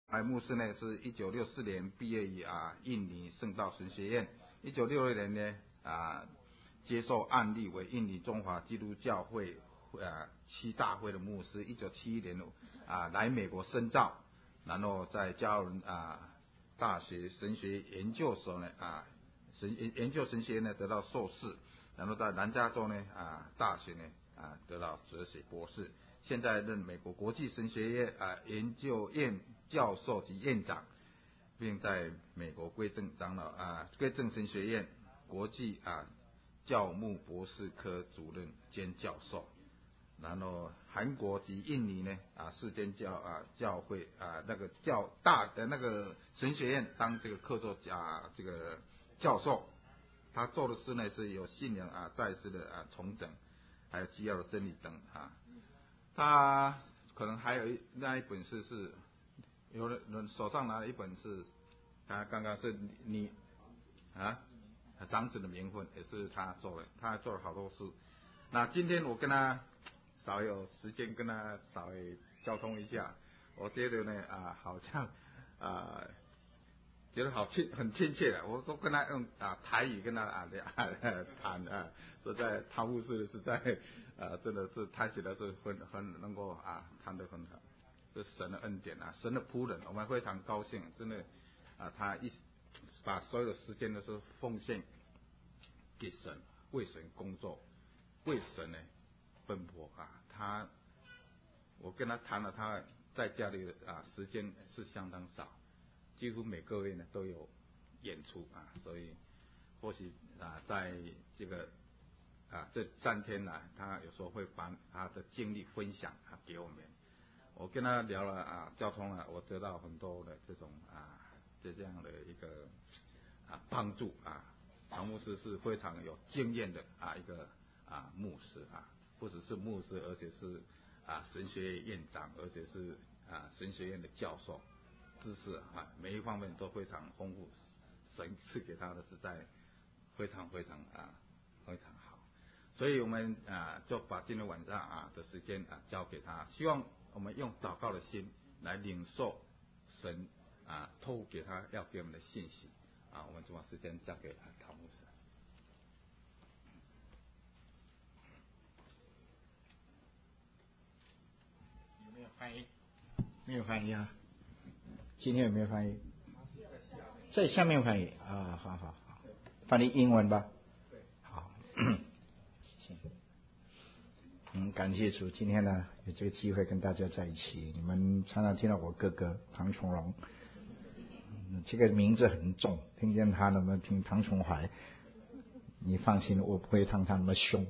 牧师呢是1964年毕业于印尼圣道神学院，1966年呢接受案例为印尼中华基督教会七大会的牧师，1971年来美国深造，然后在加尔文大学神学研究所呢研究神学院呢得到硕士，然后在南加州呢大学呢得到哲学博士，现在任美国国际神学院研究院教授及院长，并在美国归正神学院国际教牧博士科主任兼教授，然后韩国及印尼呢世间教会那个较大的那个神学院当这个客座这个教授，他做的事呢是有信仰再世的重整，还有基要的真理等他可能还有那一本是有人手上拿了一本是他刚刚是你长子的名分也是他做的，他做了好多事。那今天我跟他稍有时间跟他稍微交通一下，我觉得呢好像觉得很亲切的，我都跟他用台语跟他谈实在汤牧师实在真的是谈起来是很能够谈得很好，这是神的恩典神的仆人，我们非常高兴，真的他把所有的时间都是奉献给神，为神工作，为神呢奔波我跟他谈了，他在家里的时间是相当少，几乎每个月呢都有演出所以或许在这个这3天他有时候会把他的经历分享给我们。我跟他聊了交通我得到很多的这种这样的一个帮助唐牧师是非常有经验的一个牧师不只是牧师，而且是神学院院长，而且是神学院的教授，知识每一方面都非常丰富，神赐给他的实在非常非常非常好，所以我们就把今天晚上的时间交给他，希望我们用祷告的心来领受神透露给他要给我们的信息我们就把时间交给陶牧师。 有没有翻译？没有翻译今天有没有翻译？在下面翻译好，翻译英文吧。好，谢谢。感谢主，今天呢有这个机会跟大家在一起。你们常常听到我哥哥唐崇荣，这个名字很重，听见他能不能听唐崇怀？你放心，我不会唱他那么凶。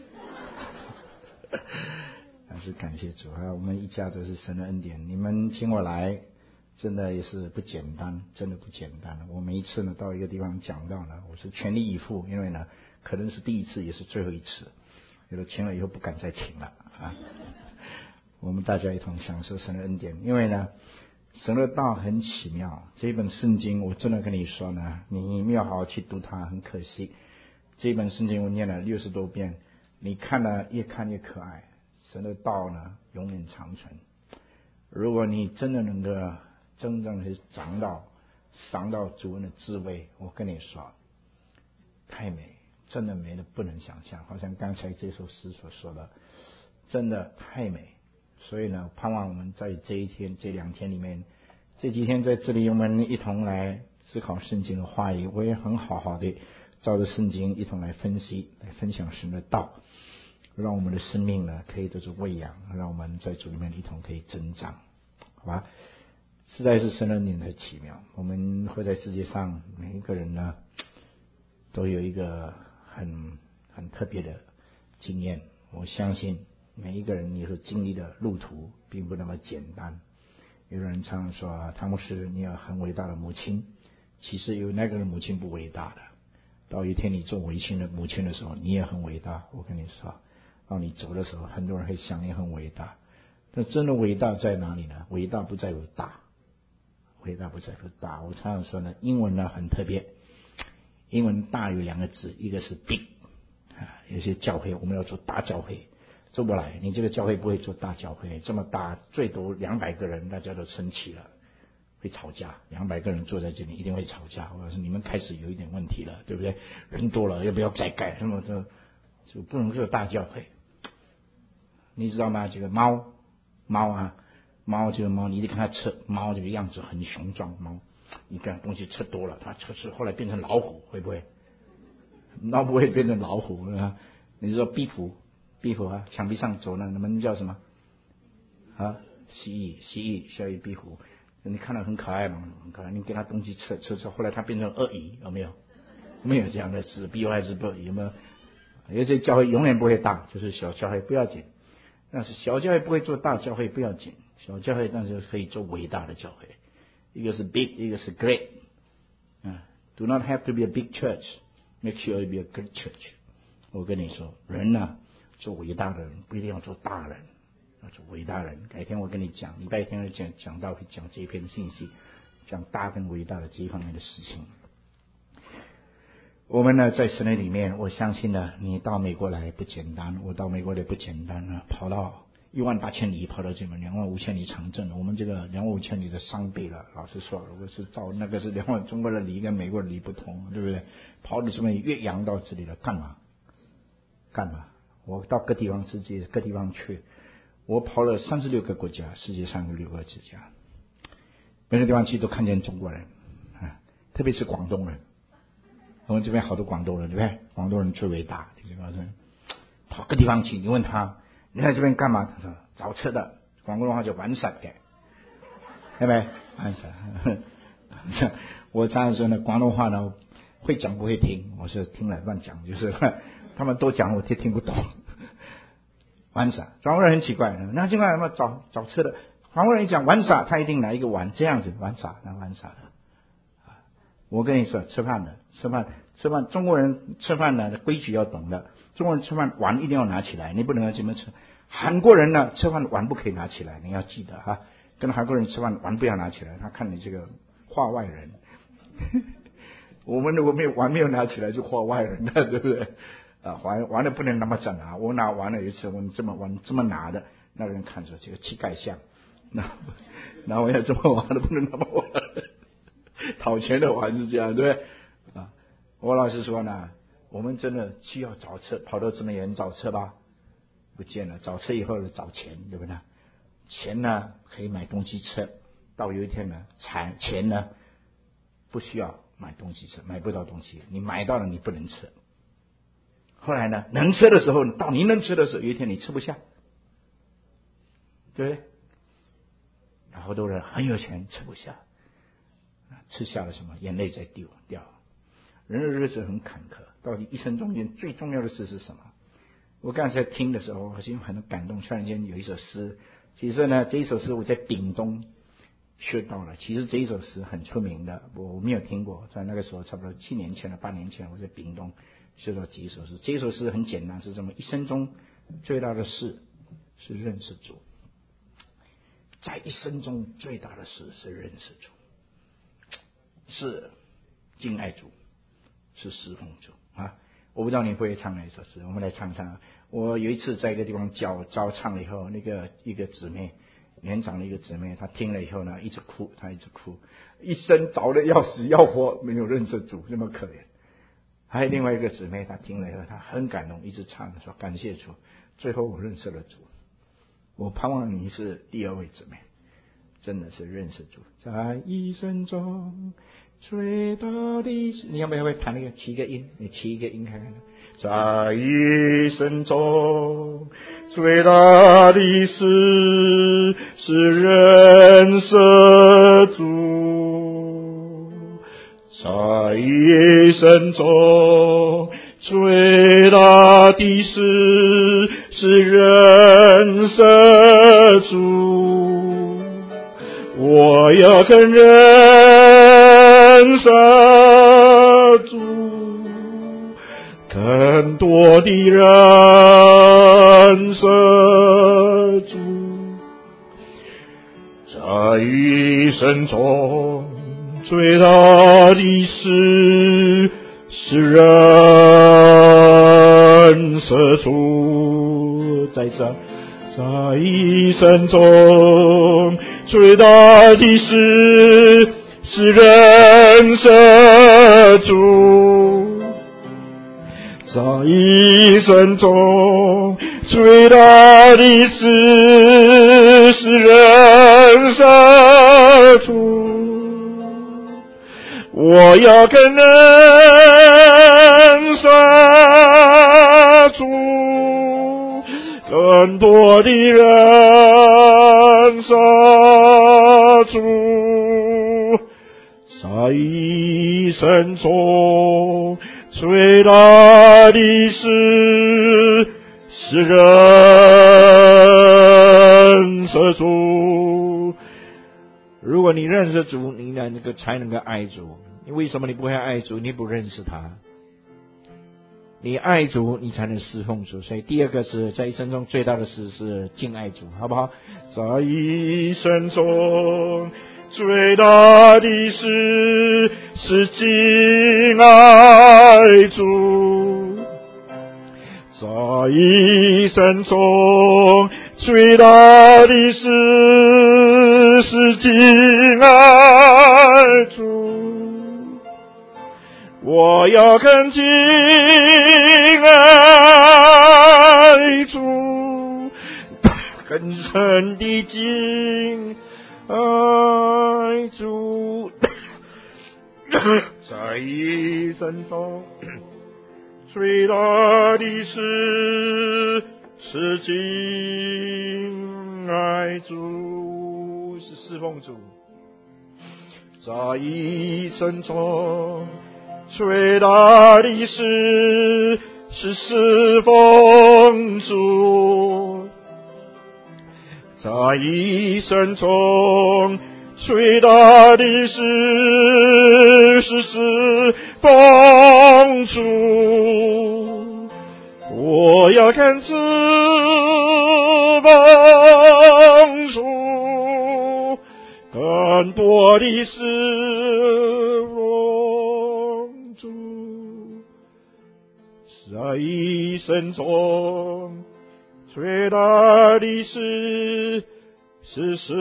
还是感谢主我们一家都是神的恩典。你们请我来，真的也是不简单，真的不简单。我每一次呢到一个地方讲到呢，我是全力以赴，因为呢可能是第一次，也是最后一次。有的请了以后不敢再请了我们大家一同享受神的恩典，因为呢神的道很奇妙。这本圣经我真的跟你说呢，你没有好好去读它，很可惜。这本圣经我念了60多遍，你看了越看越可爱。神的道呢永远长存。如果你真的能够真正的尝到主恩的滋味，我跟你说太美，真的美的不能想象，好像刚才这首诗所说的，真的太美。所以呢盼望我们在这一天这2天里面，这几天在这里我们一同来思考圣经的话语，我也很好的照着圣经一同来分析，来分享神的道，让我们的生命呢可以得到喂养，让我们在主里面一同可以增长，好吧？实在是神的恩典太奇妙。我们会在世界上每一个人呢都有一个很特别的经验，我相信每一个人你所经历的路途并不那么简单。有人常常说汤牧师你有很伟大的母亲，其实有那个人母亲不伟大的，到一天你做母亲的时候你也很伟大。我跟你说，当你走的时候很多人会想你很伟大，但真的伟大在哪里呢？伟大不在乎大，伟大不在乎大。我常常说呢，英文呢很特别，英文大有2个字，一个是 big 有些教会我们要做大教会，做不来，你这个教会不会做大教会，这么大最多200个人大家都撑起了， 会吵架，200个人坐在这里一定会吵架。我说你们开始有一点问题了，对不对？人多了要不要再盖？什么这就不能做大教会，你知道吗？这个猫这个猫，你得跟它吃，猫这个样子很雄壮，猫你跟它东西吃多了，它吃后来变成老虎，会不会？那不会变成老虎啊？你说壁虎啊，墙壁上走那们叫什么啊？蜥蜴，小蚁壁虎，你看到很可爱嘛？很可爱，你给它东西吃，后来它变成鳄鱼，有没有？没有这样的事，比我还是不有没有？有些教会永远不会大，就是小教会不要紧。但是小教会不会做大教会不要紧，小教会但是可以做伟大的教会。一个是 big， 一个是 great。Do not have to be a big church, make sure it be a great church。我跟你说，人呢，做伟大的人不一定要做大人，要做伟大人。改天我跟你讲，礼拜天会讲到会讲这一篇信息，讲大跟伟大的这一方面的事情。我们呢，在神的里面，我相信呢，你到美国来不简单，我到美国来不简单啊，跑到18000里，跑到这边25000里长征，我们这个25000里的3倍了。老实说，如果是照那个是中国的里跟美国的里不同，对不对？跑到这边越洋到这里了，干嘛？我到各地方世界各地方去，我跑了36个国家，世界上有6个国家，每个地方去都看见中国人啊，特别是广东人。我们这边好多广东人，对不对？广东人最伟大，跑个地方去，你问他你在这边干嘛？他说找吃的，广东话叫玩耍的，对不对？玩耍。我常常说呢，广东话呢会讲不会听，我是听了乱讲，就是他们都讲我听不懂。玩耍，广东人很奇怪，那尽管找吃的，广东人一讲玩耍，他一定拿一个碗这样子玩耍，那玩耍的。我跟你说，吃饭，中国人吃饭呢规矩要懂的。中国人吃饭碗一定要拿起来，你不能要这么吃。韩国人呢吃饭碗不可以拿起来，你要记得哈。跟韩国人吃饭碗不要拿起来，他看你这个话外人。我们如果碗没有拿起来就话外人了，对不对？碗的不能那么整啊！我拿碗了有一次我这么拿的，那个人看着这个乞丐像，那我要这么玩的不能那么玩。讨钱的玩是这样，对不对？我老实说呢，我们真的需要找车，跑到这么远找车吧？不见了，找车以后找钱，对不对？钱呢可以买东西吃，到有一天呢，钱呢不需要买东西吃，买不到东西，你买到了你不能吃。后来呢，能吃的时候，到你能吃的时候，有一天你吃不下，对不对？好多人很有钱吃不下。吃下了什么？眼泪在掉。人的日子很坎坷，到底一生中间最重要的事是什么？我刚才听的时候，好像很感动。突然间有一首诗，其实呢，这一首诗我在屏东学到了。其实这一首诗很出名的，我没有听过。在那个时候，差不多7年前了，8年前，我在屏东学到这一首诗。这一首诗很简单，是这么：一生中最大的事是认识主，在一生中最大的事是认识主。是敬爱主，是侍奉主啊！我不知道你会不会唱那一首诗，我们来唱唱。我有一次在一个地方教唱了以后，一个姊妹，年长的一个姊妹，她听了以后呢，一直哭，一生找得要死要活，没有认识主，那么可怜。还有另外一个姊妹，她听了以后，她很感动，一直唱说感谢主，最后我认识了主。我盼望你是第2位姊妹。真的是认识主，在一生中最大的事，你要不要弹那个7个音？你7个音看看。在一生中最大的事是认识主，在一生中最大的事是认识主。我要更认识主，更多的认识主，在一生中最大的事是认识主。在一生中最大的事是认识主，在一生中最大的事是认识主，我要更认识主，更多的认识主，在一生中最大的事是认识主。如果你认识主，你才能够爱主。你为什么你不会爱主？你不认识他。你爱主，你才能侍奉主。所以第二个是在一生中最大的事是敬爱主，好不好？在一生中最大的事是敬爱主，在一生中最大的事是敬爱主，我要更敬爱主，更深的敬爱主，在一生中最大的事是敬爱主，是侍奉主。在一生中最大的事是侍奉主，在一生中最大的事是侍奉主，我要看侍奉主，更多的侍奉主，在一生中最大的事是侍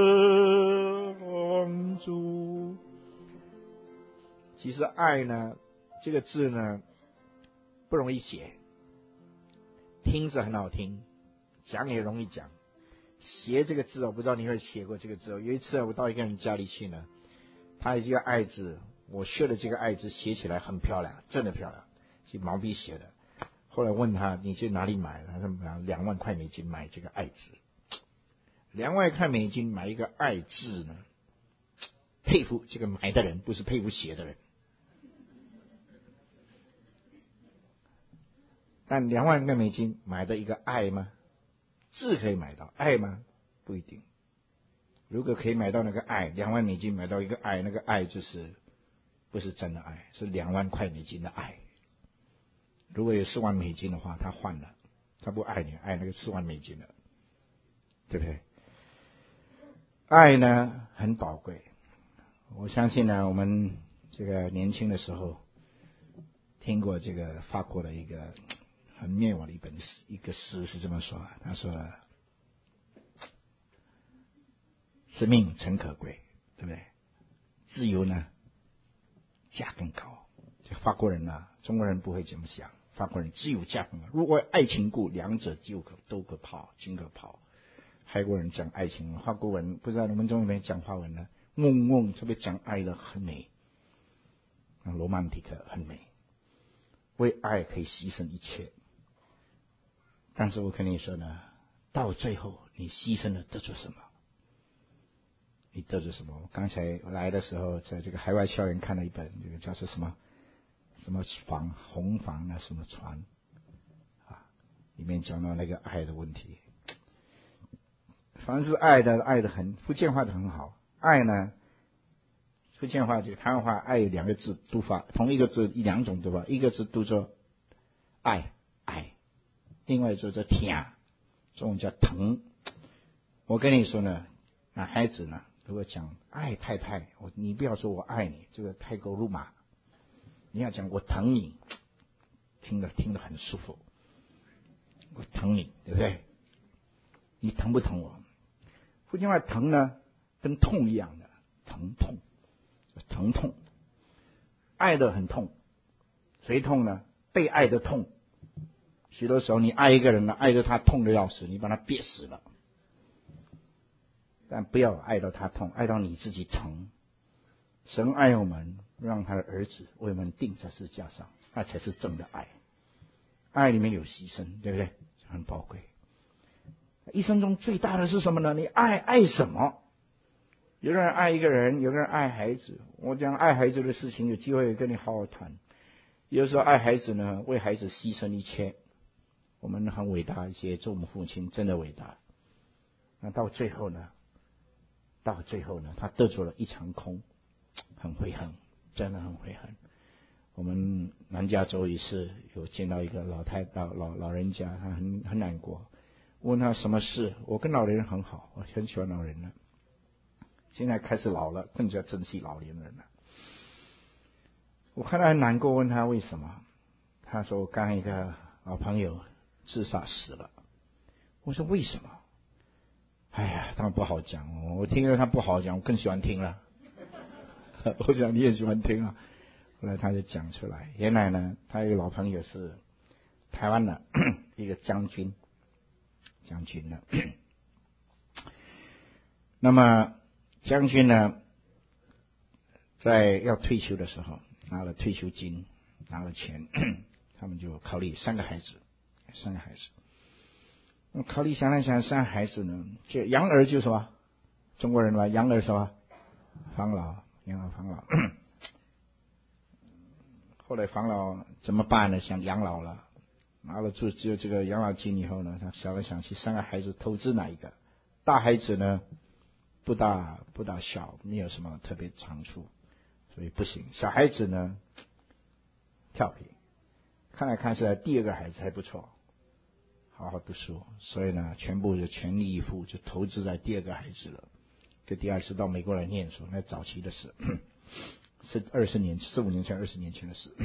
奉主。其实爱呢，这个字呢不容易写，听着很好听，讲也容易讲。写这个字我不知道你会写过这个字。有一次我到一个人家里去呢，他有这个爱字，我学的这个爱字写起来很漂亮，真的漂亮，是毛笔写的。后来问他你去哪里买的，他说2万块美金买这个爱字。2万块美金买一个爱字呢，佩服这个买的人，不是佩服写的人。但2万块美金买的一个爱吗？字可以买到，爱吗？不一定。如果可以买到那个爱，2万美金买到一个爱，那个爱就是不是真的爱，是2万块美金的爱。如果有4万美金的话，他换了，他不爱你，爱那个4万美金了，对不对？爱呢很宝贵。我相信呢，我们这个年轻的时候听过这个法国的一个很灭我的一个诗是这么说，他说生命诚可贵，对不对？自由呢价更高。这法国人呢，中国人不会这么想，法国人自由价更高。如果爱情故，两者都可抛，均可抛。泰国人讲爱情，法国人不知道你们中有没有讲法文呢？特别讲爱的很美，罗曼蒂克很美，为爱可以牺牲一切。但是我跟你说呢，到最后你牺牲了得着什么？你得着什么？我刚才来的时候，在这个海外校园看了一本，这个叫做什么房红房啊，什么船啊，里面讲到那个爱的问题。凡是爱的很福建话的很好。爱呢，福建话这个台湾话爱有2个字读法，同一个字2种读法，一个字读作爱，另外就叫听，这种叫疼。我跟你说呢，那孩子呢，如果讲爱太太，你不要说我爱你，这个太过辱骂。你要讲我疼你，听得很舒服。我疼你，对不对？你疼不疼我？福建话疼呢， 跟痛一样的疼痛，爱的很痛，谁痛呢？被爱的痛。许多时候你爱一个人呢，爱得他痛得要死，你把他憋死了。但不要爱到他痛，爱到你自己疼。神爱我们，让他的儿子为我们钉在十字架上，那才是真的爱。爱里面有牺牲，对不对？很宝贵。一生中最大的是什么呢？你爱什么？有的人爱一个人，有的人爱孩子。我讲爱孩子的事情，有机会跟你好好谈。有时候爱孩子呢，为孩子牺牲一切。我们很伟大，一些做我们父亲真的伟大。那到最后呢，他得着了一场空，很悔恨，真的很悔恨。我们南加州也是有见到一个老人家，他很难过，问他什么事。我跟老年人很好，我很喜欢老人了，现在开始老了，更加珍惜老年人了。我看他很难过，问他为什么。他说刚一个老朋友自杀死了。我说为什么？哎呀，当然不好讲。我听了他不好讲，我更喜欢听了。我想你也喜欢听啊。后来他就讲出来，原来呢，他有个老朋友是台湾的一个将军呢。那么将军呢，在要退休的时候，拿了退休金，拿了钱，他们就考虑三个孩子。考虑想三个孩子呢，就养儿就什么，中国人嘛，养儿什么，养儿防老。后来防老怎么办呢？想养老了，拿了只有这个养老金以后呢，他想来想去，三个孩子投资哪一个？大孩子呢不大小，没有什么特别长处，所以不行。小孩子呢调皮，看来看去第二个孩子还不错，好好读书，所以呢全部就全力以赴，就投资在第二个孩子了。这第二次到美国来念书，那早期的事。是15年前20年前的事。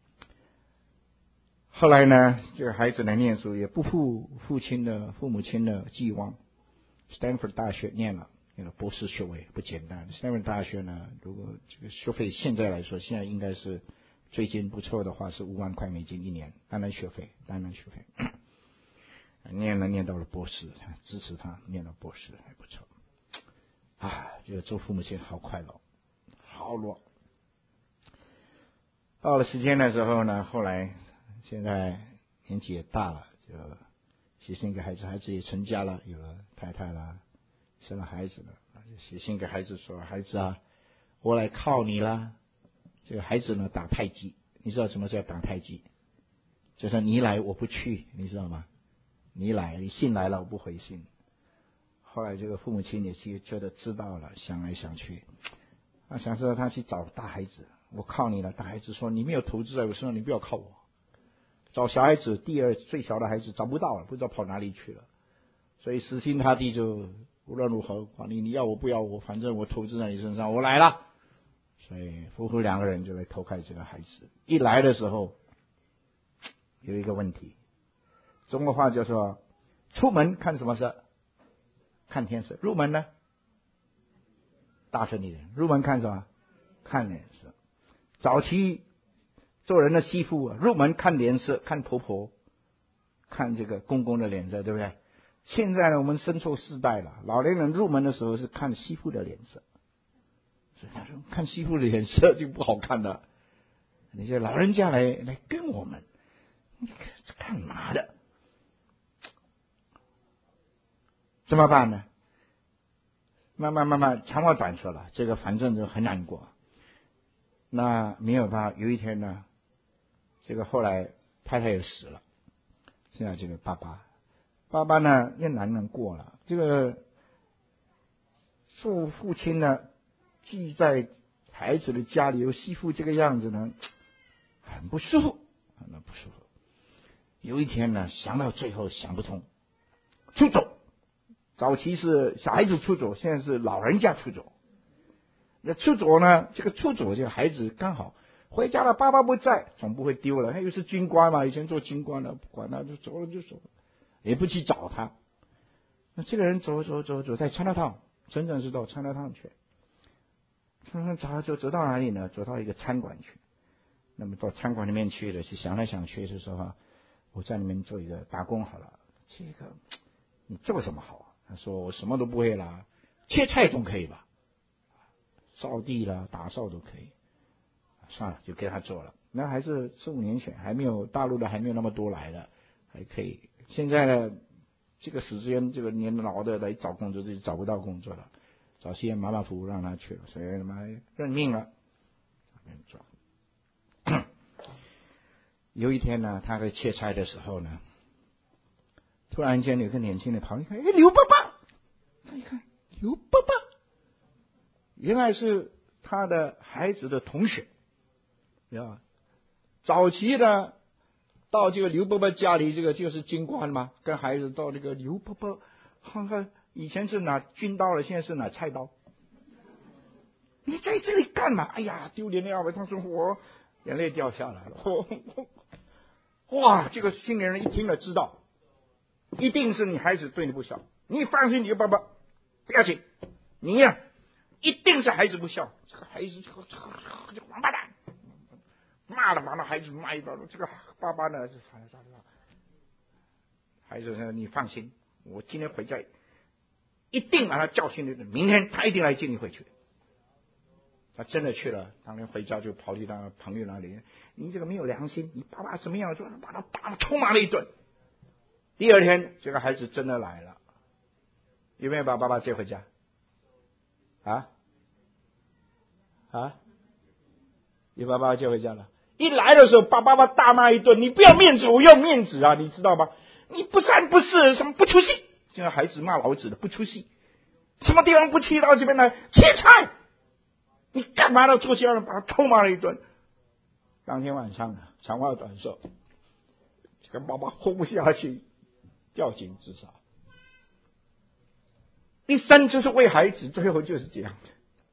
后来呢，这个孩子来念书也不负父母亲的寄望。Stanford 大学念了博士学位，不简单。Stanford 大学呢，如果这个学费现在来说，现在应该是最近不错的话是5万块美金一年，单单学费。念到了博士，支持他念到博士还不错。这个做父母亲好快乐，好乐。到了时间的时候呢，后来现在年纪也大了，就写信给孩子，孩子也成家了，有了太太了，生了孩子了，就写信给孩子说：“孩子啊，我来靠你了。”这个孩子呢打太极，你知道什么叫打太极？就是你来我不去，你知道吗？你来，你信来了我不回信。后来这个父母亲也觉得知道了，想来想去，想说他去找大孩子。我靠你了，大孩子说你没有投资在我身上，你不要靠我。找小孩子，最小的孩子找不到了，不知道跑哪里去了，所以死心塌地就无论如何，管你要我不要我，反正我投资在你身上，我来了。所以夫妇两个人就来投靠这个孩子。一来的时候有一个问题，中国话就说出门看什么事？看天色。入门呢？大声一点，入门看什么？看脸色。早期做人的媳妇入门看脸色，看婆婆，看这个公公的脸色，对不对？现在呢，我们生错世代了，老年人入门的时候是看媳妇的脸色，所以他说看媳妇的脸色就不好看了。那些老人家来跟我们，你干嘛的？怎么办呢？慢慢，长话短说了，这个反正就很难过。那没有办法，有一天呢，这个后来太太也死了，现在这个爸爸呢也难过了。这个做父亲呢，既在孩子的家里有媳妇这个样子呢，很不舒服。有一天呢，想到最后想不通，出走。早期是小孩子出走，现在是老人家出走。那出走呢？这个孩子刚好回家了，爸爸不在，总不会丢了。他又是军官嘛，以前做军官的，不管他就走了，也不去找他。那这个人走在Chinatown， 真正是到餐厅去。走到哪里呢？走到一个餐馆去。那么到餐馆里面去了，去想来想去，就说我在里面做一个打工好了。这个你做什么好啊？他说我什么都不会啦，切菜总可以吧？扫地啦、打扫都可以。算了，就给他做了。那还是4-5年前，还没有大陆的还没有那么多来的，还可以。现在呢，这个时间，这个年老的来找工作，自己找不到工作了，找些马马虎虎让他去了，所以他妈认命了。有一天呢，他在切菜的时候呢，突然间有个年轻人跑一看，刘爸爸，他一看刘爸爸，原来是他的孩子的同学。早期呢，到这个刘伯伯家里，这个就是军官嘛，跟孩子到这个刘伯伯，看看以前是拿军刀了，现在是拿菜刀。你在这里干嘛？哎呀，丢脸的要命！他说我眼泪掉下来了。哇，这个青年人一听了知道，一定是你孩子对你不孝。你放心，刘伯伯不要紧，你呀，一定是孩子不孝。这个孩子这个王八蛋。骂了把那孩子骂一顿，这个爸爸呢是啥？孩子说：“你放心，我今天回家一定把他教训一顿，明天他一定来接你回去。”他真的去了，当天回家就跑去他朋友那里，你这个没有良心，你爸爸怎么样？说把他打了臭骂了一顿。第二天，这个孩子真的来了，有没有把爸爸接回家？你把爸爸接回家了。一来的时候，把爸爸大骂一顿，你不要面子，我要面子啊，你知道吗？你不三不四，什么不出息？这个孩子骂老子的不出息，什么地方不去到这边来切菜？你干嘛呢？坐下来把他臭骂了一顿。当天晚上啊，长话短说，这个爸爸活不下去，吊颈自杀。一生就是为孩子，最后就是这样的。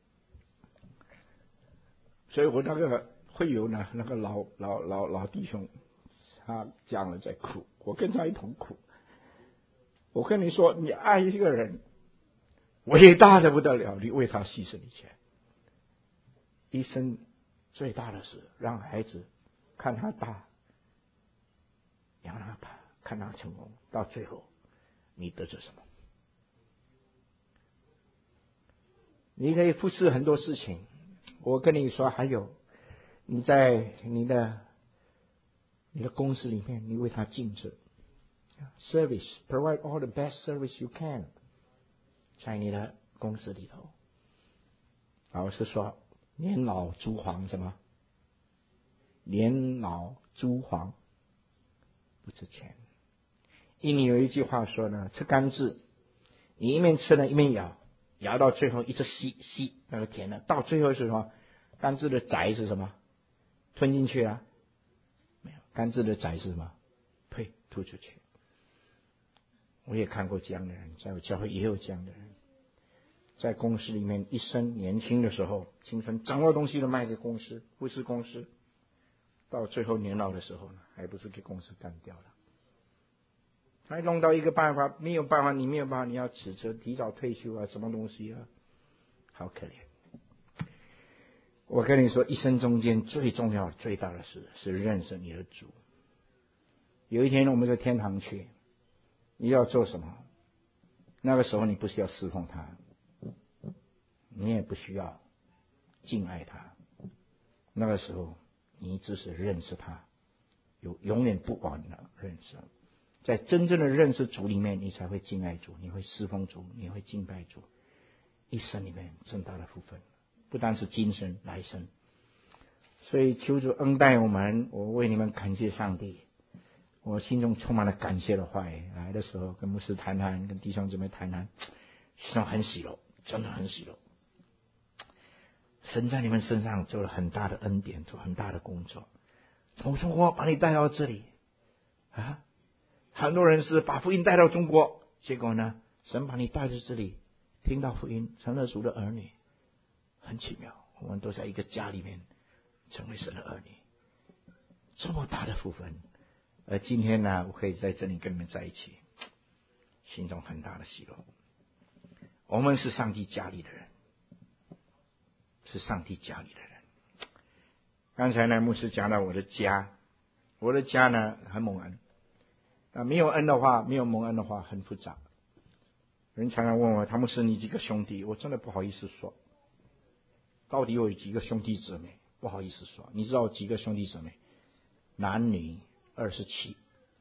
所以我那个会有呢，那个老弟兄，他讲了在哭，我跟他一同哭。我跟你说，你爱一个人，伟大的不得了，你为他牺牲一切。一生最大的事，让孩子看他大，养他大，看他成功，到最后你得着什么？你可以忽视很多事情。我跟你说，还有你在你的公司里面，你为他尽责 ，service provide all the best service you can， 在你的公司里头。老师说，年老珠黄什么？年老珠黄不值钱。印尼有一句话说呢，吃甘蔗，你一面吃呢一面咬。咬到最后一直吸那个甜的，到最后是什么？甘蔗的籽是什么？吞进去了？没有，甘蔗的籽是什么？呸，吐出去。我也看过这样的人，在我教会也有这样的人，在公司里面一生年轻的时候，青春掌握东西都卖给公司，不是公司，到最后年老的时候呢，还不是给公司干掉了。还弄到一个办法，没有办法，你没有办法，你要指责提早退休啊，什么东西啊，好可怜。我跟你说，一生中间最重要、最大的事是认识你的主。有一天我们在天堂去，你要做什么？那个时候你不需要侍奉他，你也不需要敬爱他。那个时候你只是认识他，有永远不完的认识。在真正的认识主里面，你才会敬爱主，你会侍奉主，你会敬拜主，一生里面最大的福分，不单是今生来生。所以求主恩待我们，我为你们感谢上帝，我心中充满了感谢的话语。来的时候跟牧师谈谈，跟弟兄姊妹谈谈，心中很喜乐，真的很喜乐。神在你们身上做了很大的恩典，做很大的工作。从中国把你带到这里啊。很多人是把福音带到中国，结果呢，神把你带到这里，听到福音，成了主的儿女，很奇妙。我们都在一个家里面成为神的儿女，这么大的福分。而今天呢，我可以在这里跟你们在一起，心中很大的喜乐。 我们是上帝家里的人，是上帝家里的人。刚才呢，牧师讲到我的家，我的家呢很蒙恩。那没有恩的话，没有蒙恩的话，很复杂。人常常问我，他们是你几个兄弟？我真的不好意思说，到底有几个兄弟姊妹？不好意思说。你知道几个兄弟姊妹？男女27。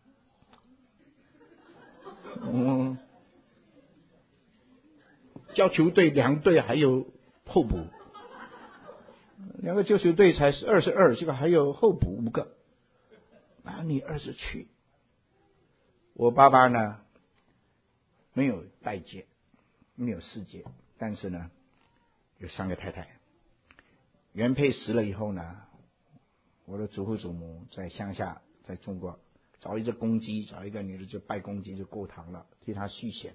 教球队2队还有候补，2个教球队才是22，这个还有候补5个，男女27。我爸爸呢没有代结，没有世界，但是呢有3个太太。原配死了以后呢，我的祖父祖母在乡下，在中国找一只公鸡，找一个女的就拜公鸡就过堂了，替她续弦。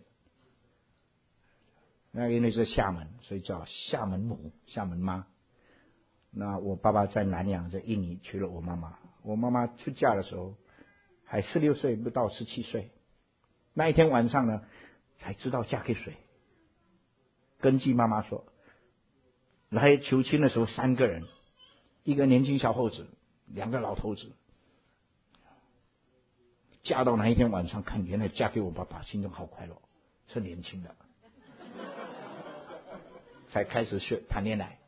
那因为是厦门，所以叫厦门母、厦门妈。那我爸爸在南洋，在印尼娶了我妈妈。我妈妈出嫁的时候还16岁，不到17岁。那一天晚上呢，才知道嫁给谁。根据妈妈说，来求亲的时候3个人，一个年轻小伙子，2个老头子。嫁到那一天晚上看，原来嫁给我爸爸，心中好快乐，是年轻的。才开始学谈恋爱，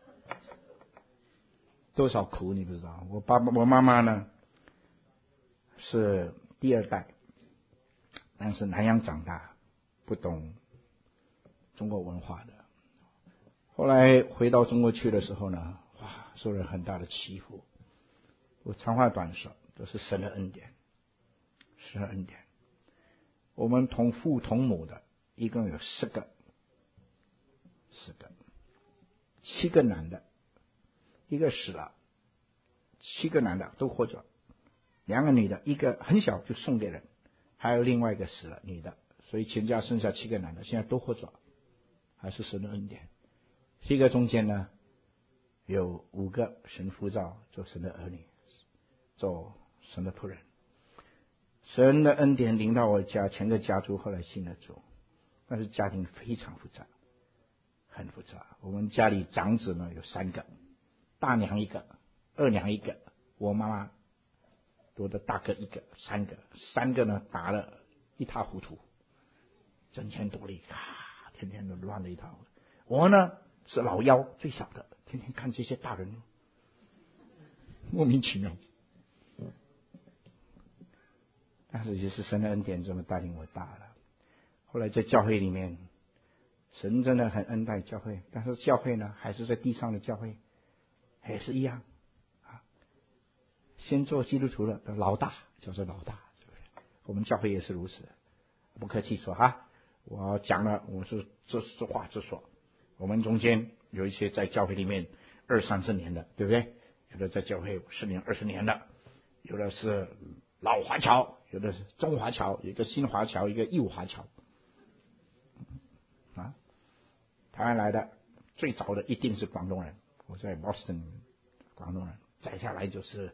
多少苦你不知道。我妈妈呢是第2代，但是南洋长大，不懂中国文化的。后来回到中国去的时候呢，哇，受了很大的欺负。我长话短说，都是神的恩典，神的恩典。我们同父同母的一共有10个。7个男的，1个死了，7个男的都活着，2个女的，一个很小就送给人，还有另外一个死了女的，所以全家剩下7个男的，现在都活着，还是神的恩典。7个中间呢，有5个神呼召做神的儿女，做神的仆人。神的恩典临到我家，全个家族后来信了主，但是家庭非常复杂。很复杂。我们家里长子呢有3个，大娘1个，二娘1个，我妈妈我的大哥1个，3个呢打了一塌糊涂，争权夺利，天天都乱了一套。我呢是老幺，最小的，天天看这些大人莫名其妙。但是也是神的恩典这么带领我大了。后来在教会里面，神真的很恩待教会，但是教会呢，还是在地上的教会，也是一样啊。先做基督徒的老大就是老大，是不是？我们教会也是如此，不客气说哈。我讲了，我是这话直说。我们中间有一些在教会里面20-30年的，对不对？有的在教会10年、20年的，有的是老华侨，有的是中华侨，有一个新华侨，一个右华侨。台湾来的最早的一定是广东人，我在 Boston 广东人，再下来就是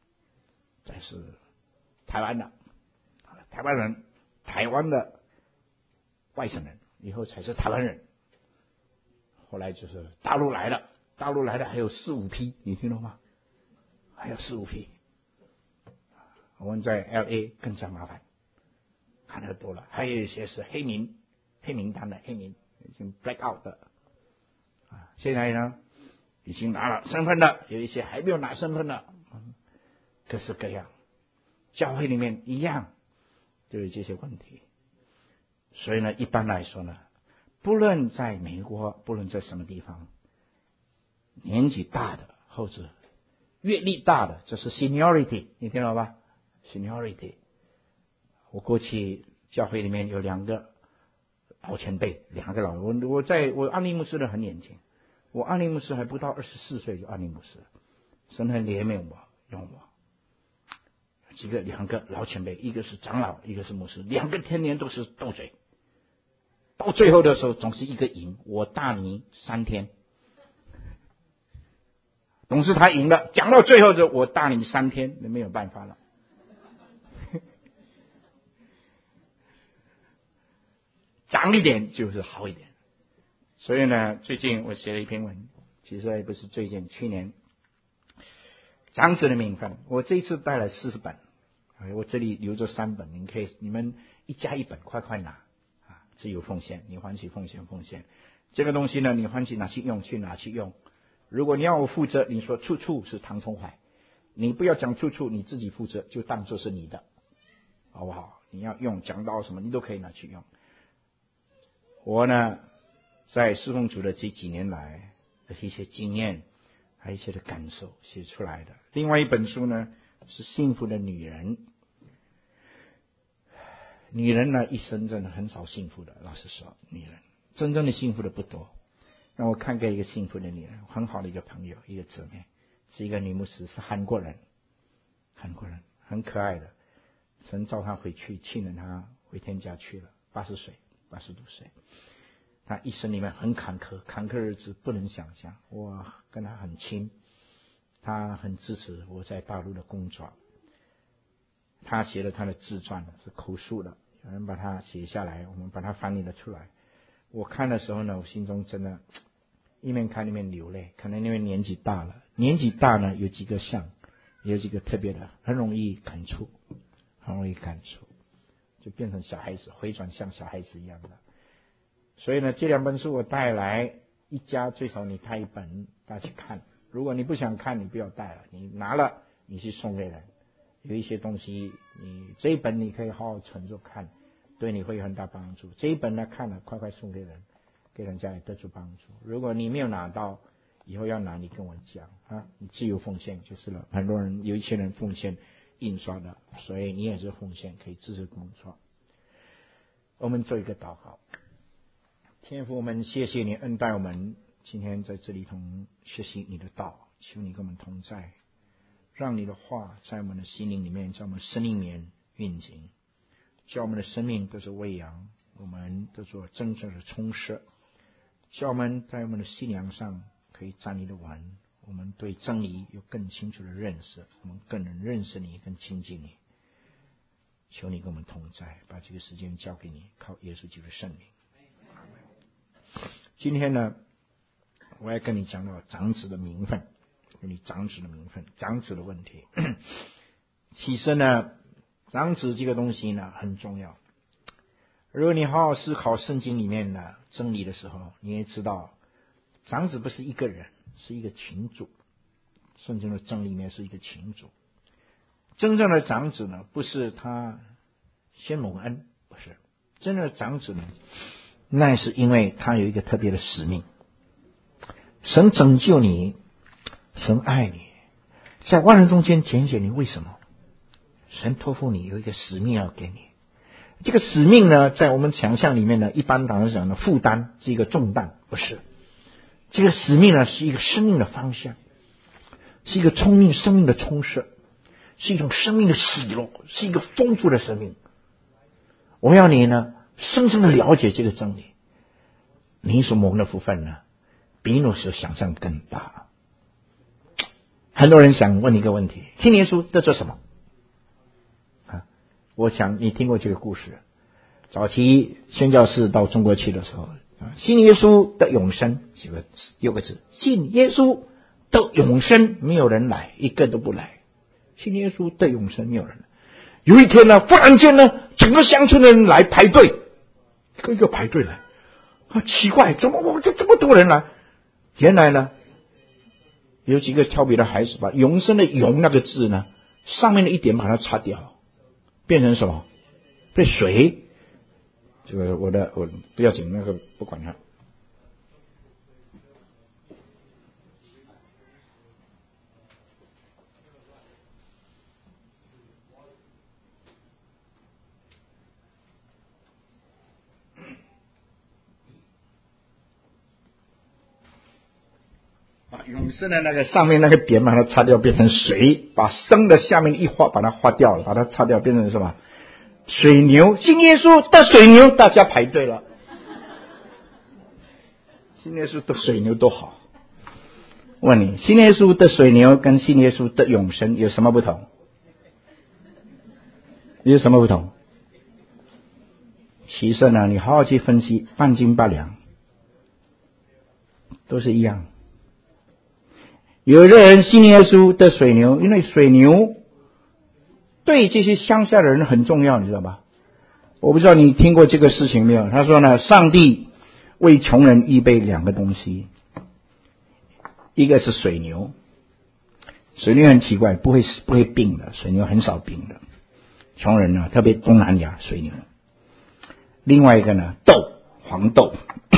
台湾的台湾人，台湾的外省人，以后才是台湾人。后来就是大陆来的还有4-5批，你听懂吗？还有4-5批。我们在 LA 更加麻烦，看得多了。还有一些是黑名单的黑名。已经 black out 的现在呢已经拿了身份的，有一些还没有拿身份的，各式各样。教会里面一样就有这些问题。所以呢，一般来说呢，不论在美国，不论在什么地方，年纪大的或者阅历大的，这是 seniority， 你听到吧？ seniority。 我过去教会里面有2个老前辈，2个老人。我安利牧师的很年轻，我安利牧师还不到24岁就安利牧师，神很怜悯我，用我。2个老前辈，一个是长老，一个是牧师，2个天天都是斗嘴，到最后的时候总是一个赢，我大你3天，总是他赢了，讲到最后就我大你3天，没有办法了。长一点就是好一点， 所以呢，最近我写了一篇文，其实也不是最近，去年长子的名分，我这一次带了40本，我这里留着3本，你们一家1本，快快拿啊！自由奉献，你欢喜奉献。这个东西呢，你欢喜拿去用，去拿去用。如果你要我负责，你说处处是唐崇怀，你不要讲处处，你自己负责，就当作是你的，好不好？你要用讲到什么，你都可以拿去用。我呢，在侍奉主的这几年来的一些经验，还有一些的感受写出来的。另外一本书呢，是幸福的女人。女人呢，一生真的很少幸福的，老实说，女人真正的幸福的不多。让我看见一个幸福的女人，很好的一个朋友，一个姊妹，是一个女牧师，是韩国人，很可爱的。神召她回去，去年她回天家去了，80多岁。她一生里面很坎坷的日子不能想象。我跟她很亲，她很支持我在大陆的工作。她写了她的自传，是口述的，有人把它写下来，我们把它翻译了出来。我看的时候呢，我心中真的一面看一面流泪，可能因为年纪大了。年纪大呢，有几个特别的，很容易感触，就变成小孩子，回转像小孩子一样的。所以呢，这2本书我带来，一家最少你带1本，大家去看。如果你不想看，你不要带了，你拿了你去送给人。有一些东西，你这一本你可以好好存着看，对你会有很大帮助。这一本呢，看了快快送给人，给人家也得出帮助。如果你没有拿到，以后要拿你跟我讲啊，你自由奉献就是了。很多人有一些人奉献印刷的，所以你也是奉献，可以支持工作。我们做一个祷告。天父，我们谢谢你恩待我们，今天在这里同学习你的道，求你跟我们同在，让你的话在我们的心灵里面，在我们生命里面运行，叫我们的生命都是喂养，我们都做真正的充实，叫我们在我们的信仰上可以站立得稳，我们对真理有更清楚的认识，我们更能认识你，更亲近你。求你跟我们同在，把这个时间交给你，靠耶稣基督的圣名。今天呢，我要跟你讲到长子的名分，长子的问题。其实呢，长子这个东西呢很重要。如果你好好思考圣经里面的真理的时候，你也知道，长子不是一个人，是一个群组。圣经的真理里面是一个群组。真正的长子呢，不是他先蒙恩，不是。真正的长子呢，那是因为他有一个特别的使命。神拯救你，神爱你，在万人中间拣选你，为什么？神托付你有一个使命要给你。这个使命呢，在我们想象里面呢，一般当然讲的负担是一个重担，不是。这个使命呢，是一个生命的方向，是一个生命的充实，是一种生命的喜乐，是一个丰富的生命。我要你呢，深深的了解这个真理，你所蒙的福分呢，比你所想象更大。很多人想问一个问题：信耶稣得做什么？我想你听过这个故事。早期宣教士到中国去的时候，信耶稣得永生，6个字，信耶稣得永生，没有人来，一个都不来。信耶稣得永生，没有人来。有一天呢，忽然间呢，整个乡村的人来排队，一个一个排队来，奇怪，怎么这么多人来？原来呢，有几个调皮的孩子把永生的永那个字呢，上面的一点把它擦掉，变成什么？被水。这个我不要紧，那个不管它。把永生的那个上面那个点把它擦掉，变成水，把生的下面一画把它划掉了，把它擦掉，变成什么？水牛。信耶稣得水牛，大家排队了。信耶稣得水牛多好。问你，信耶稣得水牛跟信耶稣得永生有什么不同？有什么不同？其实呢，你好好去分析，半斤八两。 都是一样。有的人信耶稣的水牛，因为水牛对这些乡下的人很重要，你知道吧？我不知道你听过这个事情没有？他说呢，上帝为穷人预备2个东西，一个是水牛，水牛很奇怪，不会病的，水牛很少病的，穷人呢，特别东南亚水牛。另外一个呢，黄豆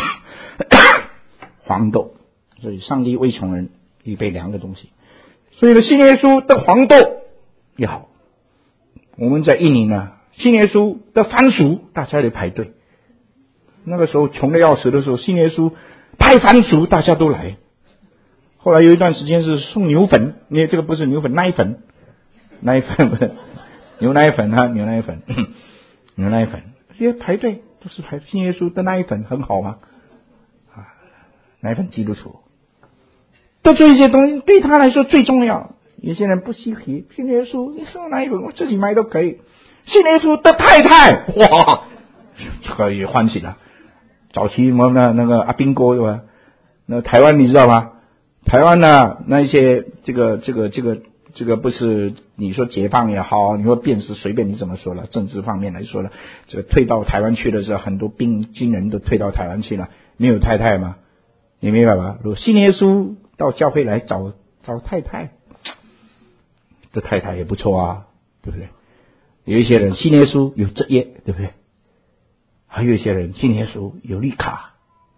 黄豆，所以上帝为穷人预备2个东西。所以呢，信耶稣的黄豆也好，我们在印尼呢，信耶稣的番薯大家得排队。那个时候穷的要死的时候，信耶稣派番薯大家都来。后来有一段时间是送牛粉，因为这个不是牛粉，奶粉不是牛奶粉啊，牛奶粉这些排队都是排信耶稣的奶粉很好吗？奶粉基督徒都做一些东西，对他来说最重要。有些人不稀奇，信耶稣你送奶粉我自己买都可以。信耶稣的太太，哇，这个也欢喜了。早期我们那个阿兵哥对吧？那台湾你知道吗？台湾呢，那一些这个不是你说解放也好，你说变时随便你怎么说了，政治方面来说了，这个退到台湾去的时候，很多军人都退到台湾去了，没有太太吗？你明白吧？如果信耶稣到教会来找太太，这太太也不错啊，对不对？有一些人信耶稣有职业，对不对？还有一些人信耶稣有绿卡，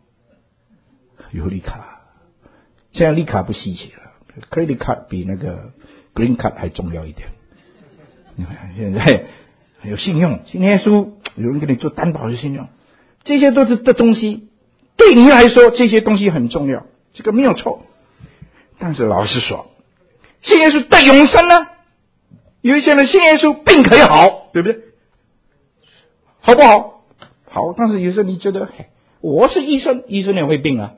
现在绿卡不稀奇了 ，credit card 比那个 green card 还重要一点。你看现在有信用，信耶稣有人给你做担保的信用，这些都是这东西，对你来说这些东西很重要，这个没有错。但是老实说，信耶稣带永生呢？有一些人信耶稣病可以好，对不对？好不好？好，但是有时候你觉得，我是医生，医生也会病啊。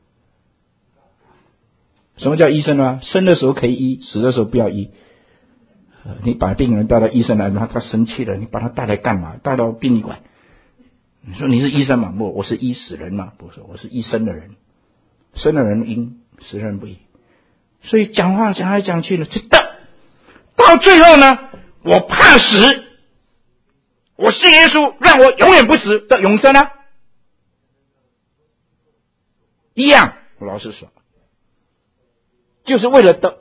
什么叫医生啊？生的时候可以医，死的时候不要医。你把病人带到医生来，他生气了，你把他带来干嘛？带到殡仪馆。你说你是医生吗？不，我是医死人嘛。不是，我是医生的人。生的人医，死人不医。所以讲话讲来讲去呢，到最后呢，我怕死，我信耶稣，让我永远不死的永生啊，一样。我老实说，就是为了得。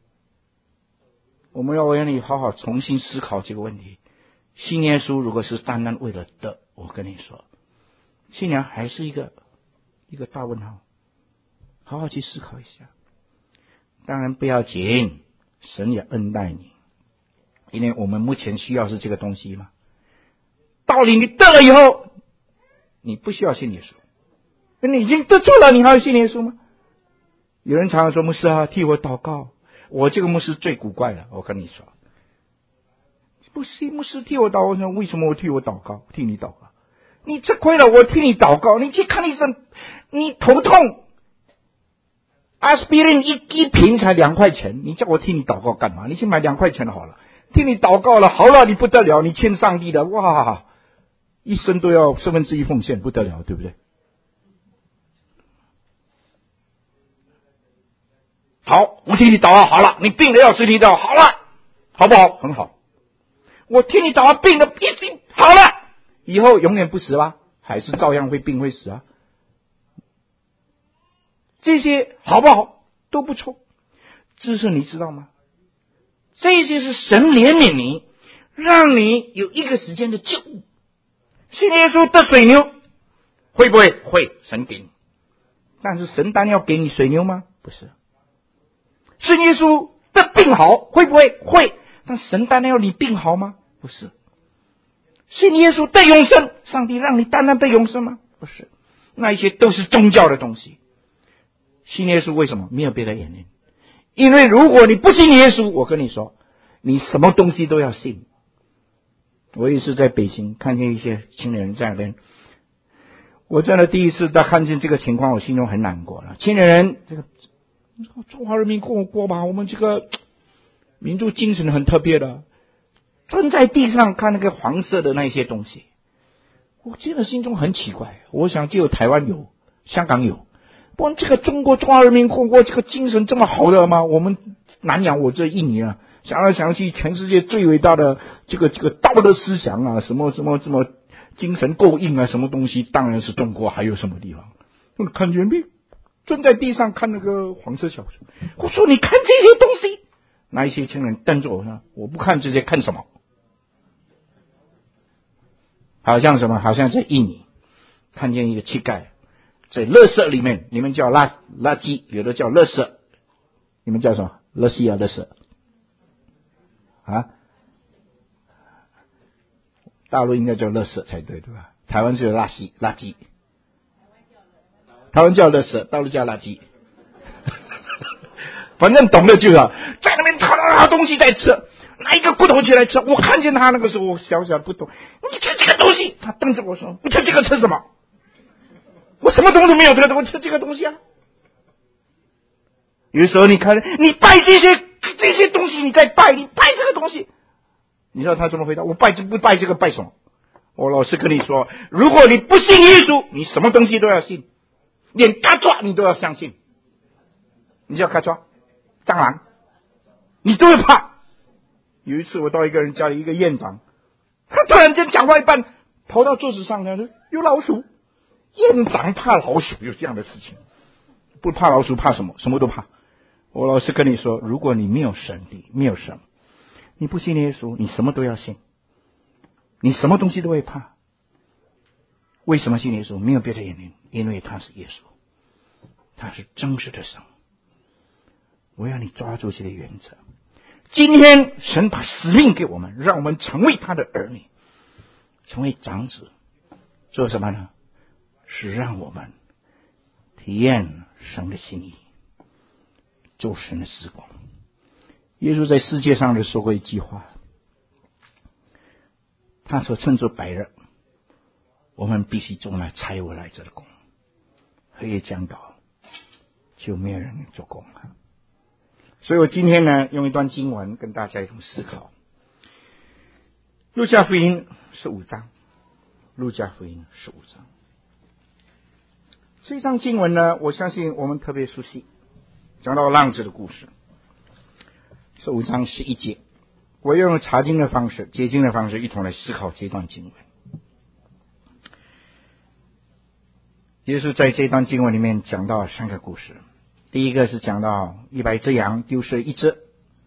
我们要为你好好重新思考这个问题。信耶稣如果是单单为了得，我跟你说，信仰还是一个大问号，好好去思考一下。当然不要紧，神也恩待你，因为我们目前需要是这个东西嘛。道理你得了以后，你不需要信耶稣，你已经得救了，你还要信耶稣吗？有人常常说，牧师啊，替我祷告。我这个牧师最古怪了，我跟你说，不信牧师替我祷告，说为什么我替我祷告？替你祷告，你吃亏了，我替你祷告。你去看医生，你头痛，阿司匹林一瓶才2块钱，你叫我替你祷告干嘛？你去买2块钱的好了，替你祷告了，好了，你不得了，你欠上帝的，哇，一生都要1/4奉献，不得了，对不对？好，我替你祷告好了，你病的要死，你祷告好了，好不好？很好。我替你祷告，病的一定好了，以后永远不死吧？还是照样会病会死啊？这些好不好？都不错。只是你知道吗？这些是神怜悯你，让你有一个时间的救。信耶稣的水牛会不会？会，神给你。但是神单要给你水牛吗？不是。信耶稣的病好会不会？会。但神单要你病好吗？不是。信耶稣的永生，上帝让你单单的永生吗？不是。那一些都是宗教的东西。信耶稣为什么？没有别的原因。因为如果你不信耶稣，我跟你说，你什么东西都要信。我也是在北京看见一些青年人在那边，我真的第一次在看见这个情况，我心中很难过了。青年人，这个中华人民共和国吧，我们这个民族精神很特别的，蹲在地上看那个黄色的那些东西，我真的心中很奇怪。我想只有台湾有，香港有， 不，这个中华人民共和国这个精神这么好的吗？我们南洋，我这印尼啊，想来想去，全世界最伟大的这个道德思想啊，什么精神构印啊，什么东西，当然是中国，还有什么地方？看见没？蹲在地上看那个黄色小说，我说你看这些东西，那一些青人瞪着我呢，我不看这些，看什么？好像什么？好像在印尼看见一个乞丐在垃圾里面，你们叫垃圾，有的叫垃圾，你们叫什么？垃圾啊，垃圾啊？大陆应该叫垃圾才对，对吧？台湾是垃圾，台湾叫垃圾，大陆叫垃圾。反正懂的就好，在那边拿东西在吃，拿一个骨头起来吃。我看见他那个时候，我小小不懂，你吃这个东西？他瞪着我说：“你吃这个吃什么？我什么东西没有，我吃这个东西啊。”有时候你看，你拜这些东西，你在拜，你拜这个东西，你知道他怎么回答？我不拜这个，拜什么？我老实跟你说，如果你不信耶稣，你什么东西都要信，连嘎抓你都要相信。你叫嘎抓？蟑螂，你都会怕。有一次我到一个人家里，一个院长，他突然间讲话一半，跑到桌子上来说有老鼠。院长怕老鼠，有这样的事情？不怕老鼠，怕什么？什么都怕。我老实跟你说，如果你没有神力，没有神，你不信耶稣，你什么都要信，你什么东西都会怕。为什么信耶稣？没有别的原因，因为他是耶稣，他是真实的神。我要你抓住这个原则。今天神把使命给我们，让我们成为他的儿女，成为长子，做什么呢？是让我们体验神的心意，做神的事工。耶稣在世界上的说过一句话，他说：“趁着白日，我们必须做那差我来者的工；黑夜将到，就没有人做工了。”所以我今天呢，用一段经文跟大家一同思考。路加福音15章，路加福音15章。这章经文呢，我相信我们特别熟悉，讲到浪子的故事。15章11节，我用查经的方式、解经的方式，一同来思考这段经文。耶稣在这段经文里面讲到3个故事。第一个是讲到100只羊丢失1只，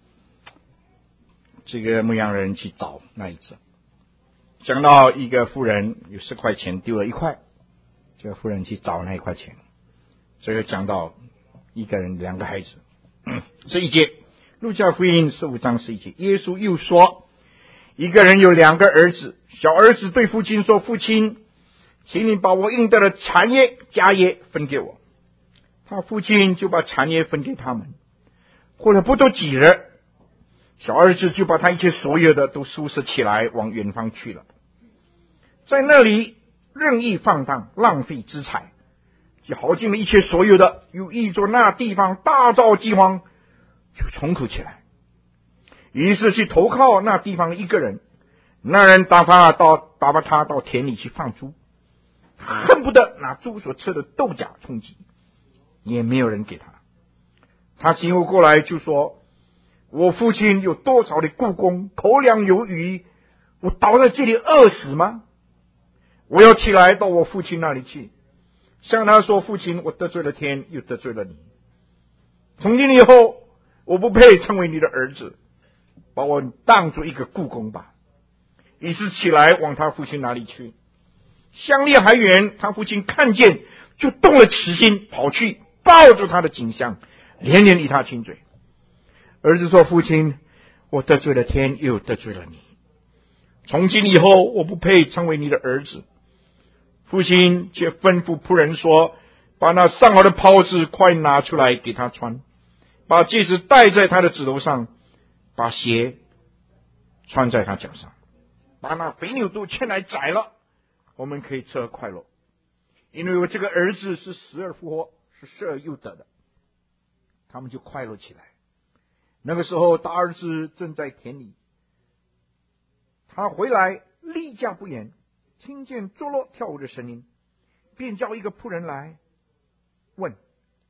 这个牧羊人去找那一只。讲到一个妇人有10块钱丢了1块，这个妇人去找那1块钱。这个讲到一个人2个孩子。11节，路加福音15章11节，耶稣又说，一个人有2个儿子，小儿子对父亲说：“父亲，请你把我应得的产业家业分给我。”他父亲就把产业分给他们。过了不多几日，小儿子就把他一切所有的都收拾起来，往远方去了，在那里任意放荡，浪费资财，就耗尽了一切所有的，又依着那地方大造饥荒，就穷苦起来。于是去投靠那地方的一个人，那人打发他到田里去放猪，他恨不得拿猪所吃的豆荚充饥，也没有人给他。他醒悟过来就说：“我父亲有多少的雇工，口粮有余，我倒在这里饿死吗？我要起来到我父亲那里去，向他说：父亲，我得罪了天，又得罪了你。从今以后，我不配成为你的儿子，把我当作一个雇工吧。”于是起来往他父亲那里去。相离还远，他父亲看见，就动了慈心，跑去抱住他的颈项，连连与他亲嘴。儿子说：“父亲，我得罪了天，又得罪了你。从今以后，我不配成为你的儿子。”父亲却吩咐仆人说：“把那上好的袍子快拿出来给他穿，把戒指戴在他的指头上，把鞋穿在他脚上，把那肥牛犊牵来宰了，我们可以吃喝快乐。因为我这个儿子是死而复活，是失而又得的。”他们就快乐起来。那个时候大儿子正在田里，他回来离家不远，听见坐落跳舞的声音，便叫一个仆人来问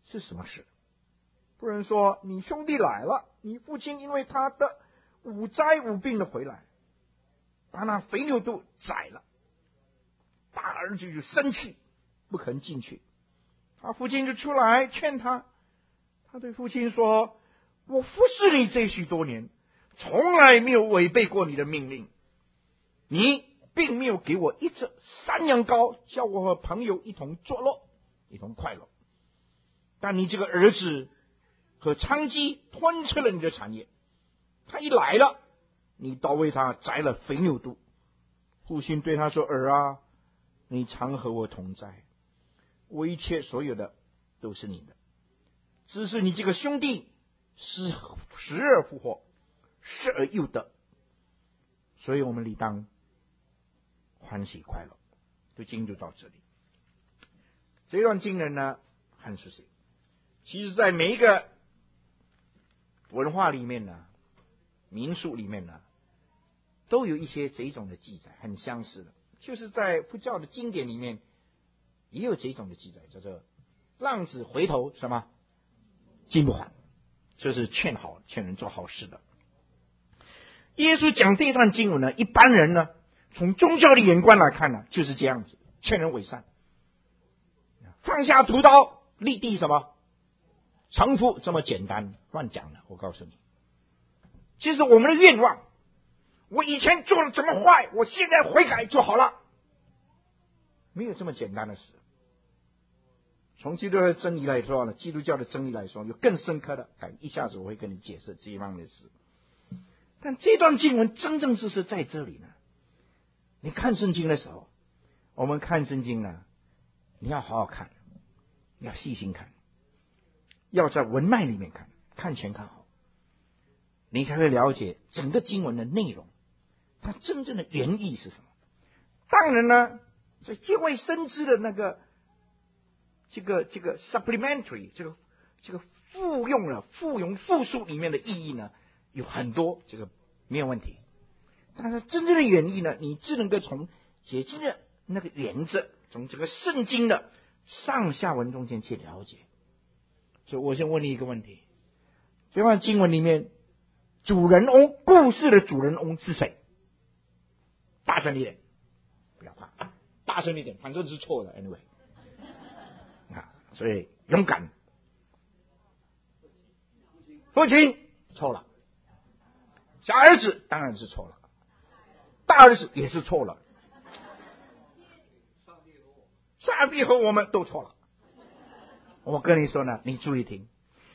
是什么事？夫人说，你兄弟来了，你父亲因为他的无灾无病的回来，把那肥牛肚宰了。大儿子就生气，不肯进去。他父亲就出来劝他，他对父亲说，我服侍你这许多年，从来没有违背过你的命令，你并没有给我一只山羊羔，叫我和朋友一同作乐，一同快乐。但你这个儿子和娼妓吞吃了你的产业，他一来了，你倒为他宰了肥牛肚。父亲对他说，儿啊，你常和我同在，我一切所有的都是你的，只是你这个兄弟失而复活，失而又得，所以我们理当欢喜快乐。就进入到这里，这段经文呢很熟悉。其实在每一个文化里面呢，民俗里面呢，都有一些这种的记载，很相似的。就是在佛教的经典里面也有这种的记载，叫做浪子回头什么金不还，就是劝人做好事的。耶稣讲这段经文呢，一般人呢从宗教的眼光来看呢，就是这样子，劝人为善，放下屠刀立地什么成佛，这么简单，乱讲的。我告诉你，其实我们的愿望，我以前做了怎么坏，我现在悔改就好了，没有这么简单的事。从基督教的真理来说呢，基督教的真理来说，有更深刻的，一下子我会跟你解释这一方面的事。但这段经文真正是在这里呢。你看圣经的时候，我们看圣经呢，你要好好看，你要细心看，要在文脉里面看，看前看后，你才会了解整个经文的内容，它真正的原意是什么。当然呢，在见未深知的那个这个 supplementary 这个复数里面的意义呢，有很多，这个没有问题。但是真正的原意呢，你只能够从解经的那个原则，从这个圣经的上下文中间去了解。所以我先问你一个问题，这段经文里面主人翁，故事的主人翁是谁？大声一点，不要怕，大声一点，反正是错的 anyway 所以勇敢。父亲错了，小儿子当然是错了，大儿子也是错了，上帝和我们都错了。我跟你说呢，你注意听，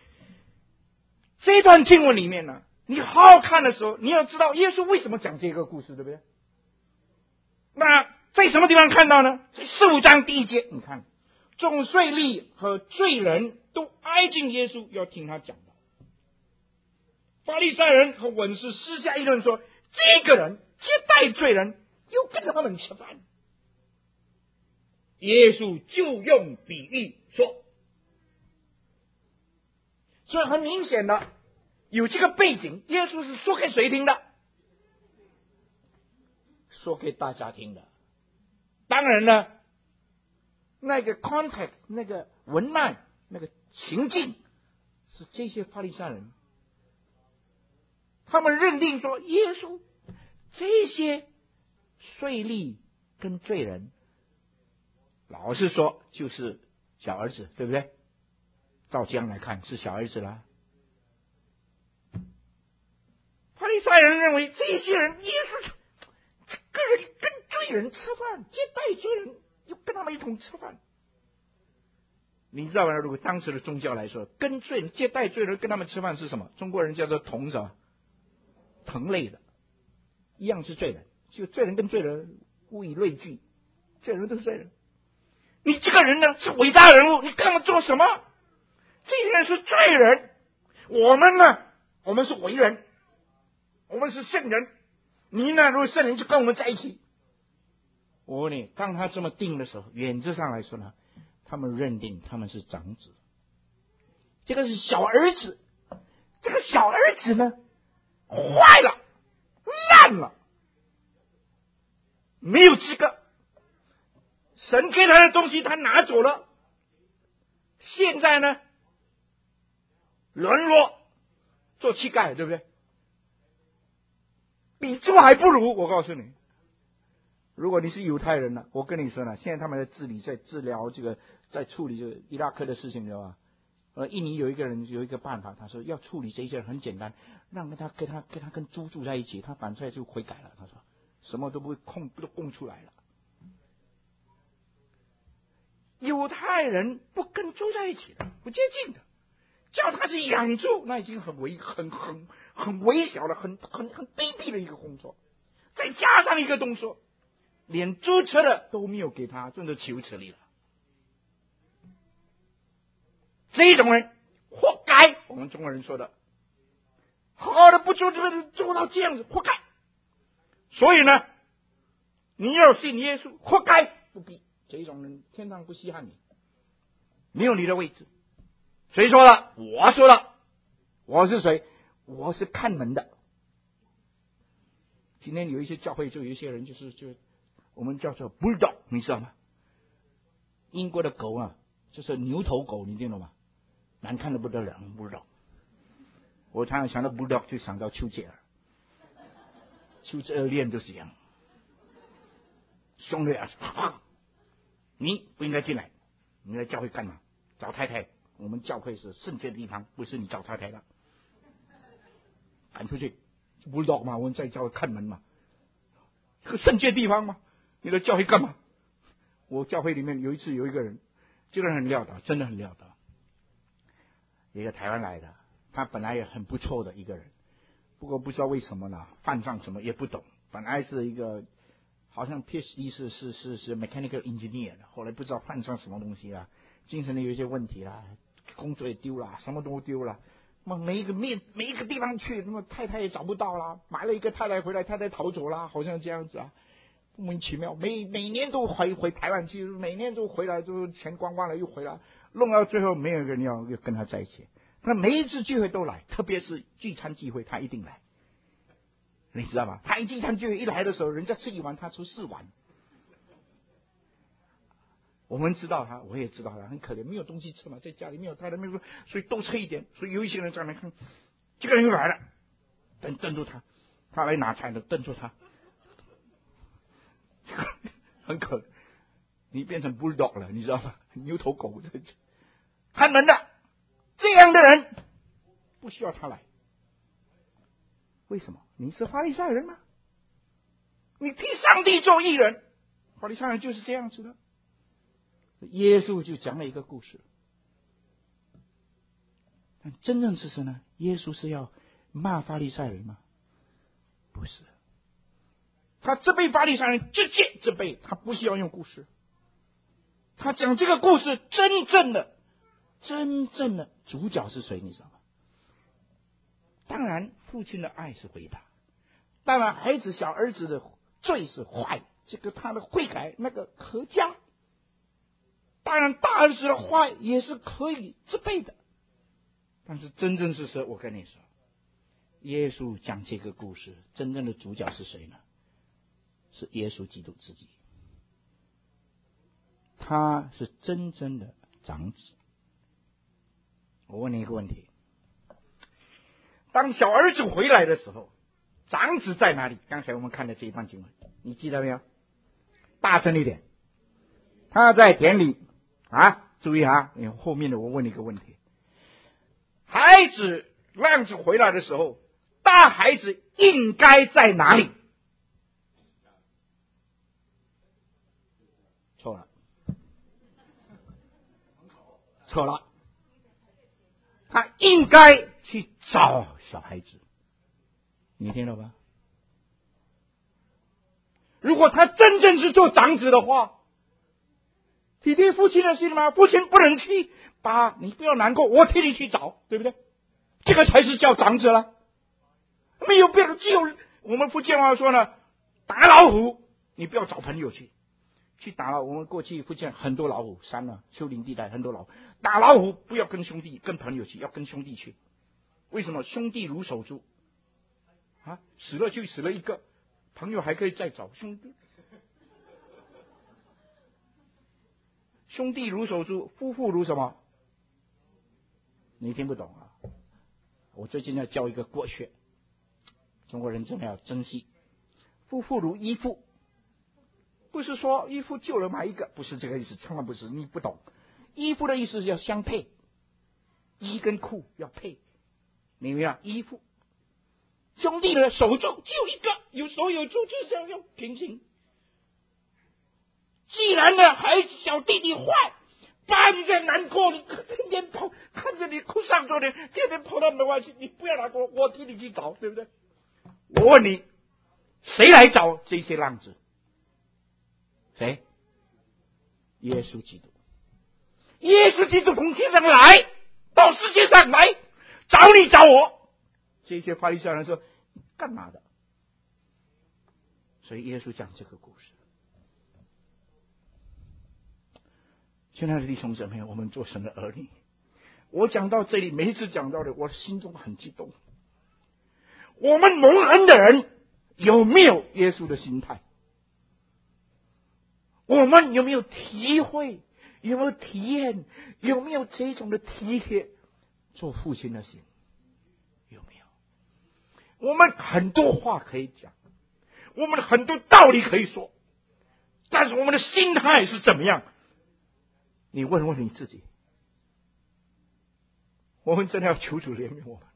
这段经文里面呢，你好好看的时候，你要知道耶稣为什么讲这个故事，对不对？那在什么地方看到呢？在15章第1节，你看，众税吏和罪人都挨近耶稣，要听他讲的。法利赛人和文士私下议论说，这个人接待罪人，又跟他们吃饭。耶稣就用比喻说，所以很明显的有这个背景，耶稣是说给谁听的？说给大家听的。当然呢，那个 context 那个文脉那个情境是这些法利赛人，他们认定说耶稣这些税吏跟罪人，老实说就是小儿子，对不对？照这样来看是小儿子啦。法利赛人认为这些人，耶稣这个人跟罪人吃饭，接待罪人，又跟他们一同吃饭。你知道吗？如果当时的宗教来说，跟罪人接待罪人跟他们吃饭是什么？中国人叫做同什么？同类的，一样是罪人，就罪人跟罪人物以类聚，罪人都是罪人。你这个人呢是伟大人物，你跟他们做什么？这些人是罪人，我们呢，我们是伟人，我们是圣人。你呢，如果圣人就跟我们在一起。我问你，当他这么定的时候，原则上来说呢，他们认定他们是长子，这个是小儿子。这个小儿子呢，坏了，烂了，没有资格。神给他的东西他拿走了，现在呢沦落，做乞丐，对不对？比猪还不如。我告诉你，如果你是犹太人呢，我跟你说呢，现在他们在治疗这个，在处理这个伊拉克的事情，知道吧？印尼有一个人有一个办法，他说要处理这些人很简单，让他跟猪住在一起，他反出来就悔改了。他说什么都不会都供出来了。犹太人不跟猪在一起的，不接近的，叫他是养猪，那已经很微小的、很卑鄙的一个工作。再加上一个动作，连猪吃的都没有给他，真的岂此理了。这种人活该，我们中国人说的，好好的不做到这样子，活该。所以呢，你要信耶稣，活该，不必。这种人天上不稀罕你，没有你的位置。谁说的？我说的。我是谁？我是看门的。今天有一些教会就有一些人就我们叫做 bulldog， 你知道吗？英国的狗啊，就是牛头狗，你听懂吗？难看的不得了 bulldog。我常常想到 bulldog 就想到丘吉尔，丘吉尔练就是这样，凶的呀！你不应该进来，你来教会干嘛？找太太。我们教会是圣洁的地方，不是你找太太的。赶出去 bulldog 嘛，我们在教会看门嘛，这个圣洁地方嘛，你来教会干嘛？我教会里面有一次有一个人，这个人很撂倒，真的很撂倒。一个台湾来的，他本来也很不错的一个人，不过不知道为什么呢，犯上什么也不懂。本来是一个好像 PhD 是 mechanical engineer 的，后来不知道犯上什么东西了，精神的有一些问题啦，工作也丢了，什么都丢了。每一个地方去，那么太太也找不到啦，买了一个太太回来，太太逃走了，好像这样子啊，莫名其妙。每年都回台湾去，每年都回来，都钱光光了又回来，弄到最后没有人要跟他在一起。他每一次聚会都来，特别是聚餐聚会，他一定来，你知道吗？他一聚餐聚会一来的时候，人家吃1碗，他吃4碗。我们知道他，我也知道他很可怜，没有东西吃嘛，在家里没有太太没有，所以多吃一点。所以有一些人在那看，这个人又来了，瞪住他，他来拿菜的瞪住他，很可怜。你变成 bulldog 了，你知道吗？牛头狗，看门的这样的人不需要他来。为什么？你是法利赛人吗？你替上帝做义人，法利赛人就是这样子的。耶稣就讲了一个故事，但真正是什么呢？耶稣是要骂法利赛人吗？不是，他责备法利赛人，直接责备，他不需要用故事。他讲这个故事，真正的主角是谁？你知道吗？当然，父亲的爱是伟大，当然，小儿子的罪是坏，这个他的悔改那个可嘉。当然，大儿子的坏也是可以责备的，但是真正是谁？我跟你说，耶稣讲这个故事，真正的主角是谁呢？是耶稣基督自己，他是真正的长子。我问你一个问题：当小儿子回来的时候，长子在哪里？刚才我们看的这一段经文，你记得没有？大声一点，他在田里。注意啊！后面的我问你一个问题：孩子浪子回来的时候，大孩子应该在哪里？错了，他应该去找小孩子。你听到吧？如果他真正是做长子的话，体贴父亲的心吗？父亲不能去，爸，你不要难过，我替你去找，对不对？这个才是叫长子了。没有别的，只有我们福建话说呢，打老虎，你不要找朋友去打老虎。我们过去福建很多老虎，山啊，丘陵地带很多老虎，打老虎不要跟朋友去，要跟兄弟去。为什么？兄弟如手足死了就死了一个，朋友还可以再找。兄弟如手足，夫妇如什么？你听不懂啊？ 我最近要教一个国学，中国人真的要珍惜。夫妇如衣服，不是说衣服旧了买一个，不是这个意思，千万不是，你不懂。衣服的意思是要相配，衣跟裤要配，明白吗？衣服，兄弟的手足就一个，有手有足就是要平行。既然呢孩子小弟弟坏，爸你在难过，你天天跑，看着你哭丧着脸，天天跑到门外去，你不要难过，我替你去找，对不对？我问你，谁来找这些浪子？谁？耶稣基督。耶稣基督从天上来到世界上来找你找我。这些法利赛人说你干嘛的？所以耶稣讲这个故事。亲爱的弟兄姊妹，我们做神的儿女，我讲到这里，每一次讲到的，我心中很激动。我们蒙恩的人有没有耶稣的心态？我们有没有体会？有没有体验？有没有这种的体贴？做父亲的心有没有？我们很多话可以讲，我们很多道理可以说，但是我们的心态是怎么样？你问问你自己。我们真的要求主怜悯我们。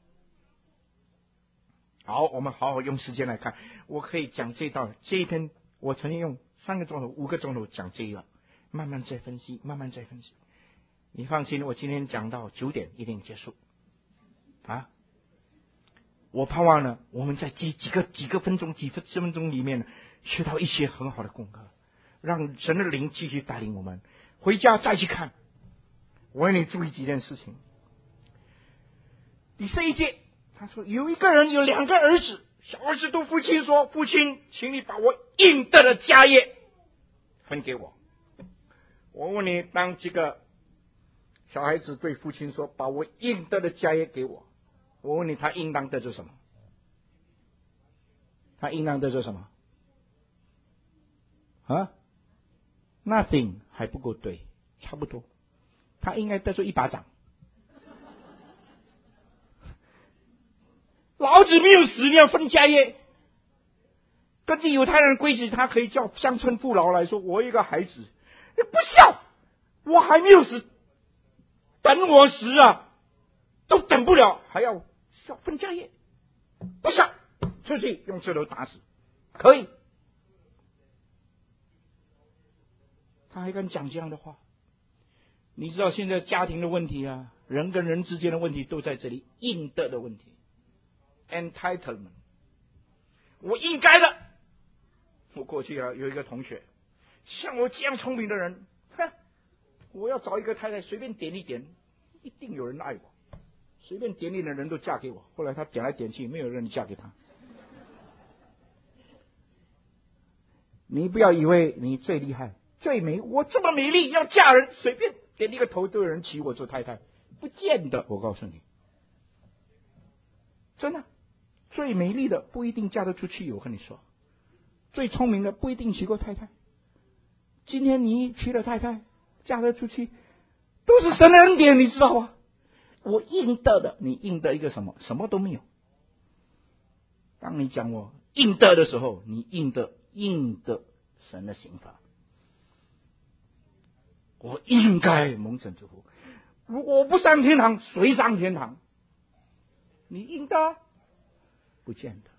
好，我们好好用时间来看。我可以讲这一篇，我曾经用3个钟头、5个钟头讲这一个，慢慢再分析，慢慢再分析。你放心，我今天讲到9点一定结束。啊，我盼望呢，我们在几个分钟、几10分钟里面学到一些很好的功课，让神的灵继续带领我们。回家再去看。我让你注意几件事情。第11节，他说有一个人有2个儿子，小儿子对父亲说：“父亲，请你把我应得的家业分给我。”我问你，当这个小孩子对父亲说：“把我应得的家业给我。”我问你，他应当得着什么？他应当得着什么？啊 ？Nothing 还不够对，差不多。他应该得着1巴掌。老子没有死，你要分家业。根据犹太人的规矩，他可以叫乡村父老来说：“我有一个孩子，你不孝，我还没有死，等我死啊，都等不了，还要分家业，不孝，出去用石头打死，可以。”他还敢讲这样的话？你知道现在家庭的问题啊，人跟人之间的问题都在这里，应得的问题。Entitlement， 我应该的。我过去啊有一个同学，像我这样聪明的人，我要找一个太太，随便点一点，一定有人爱我，随便点点的人都嫁给我。后来他点来点去，没有人嫁给他。你不要以为你最厉害、最美，我这么美丽，要嫁人，随便点一个头都有人娶我做太太，不见得。我告诉你，真的。最美丽的不一定嫁得出去，我跟你说，最聪明的不一定娶过太太。今天你娶了太太，嫁得出去，都是神的恩典，你知道吗？我应得的，你应得一个什么？什么都没有。当你讲我应得的时候，你应得神的刑罚。我应该蒙神祝福。如果我不上天堂，谁上天堂？你应得。不见得，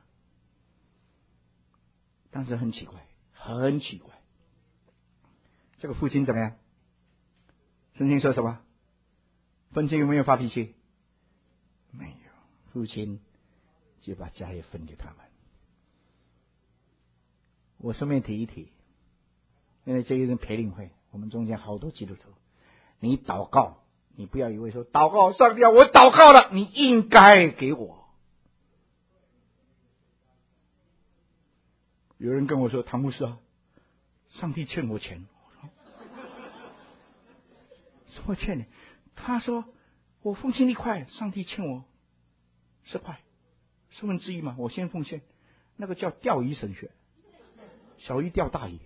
但是很奇怪，很奇怪。这个父亲怎么样？圣经说什么？父亲有没有发脾气？没有，父亲就把家业分给他们。我顺便提一提，因为这个是培灵会，我们中间好多基督徒，你祷告，你不要以为说祷告，上帝啊，我祷告了，你应该给我。有人跟我说：“唐牧师啊，上帝欠我钱。”我说：“什么欠你？”他说：“我奉献1块，上帝欠我10块，1/4嘛，我先奉献。那个叫钓鱼神学，小鱼钓大鱼。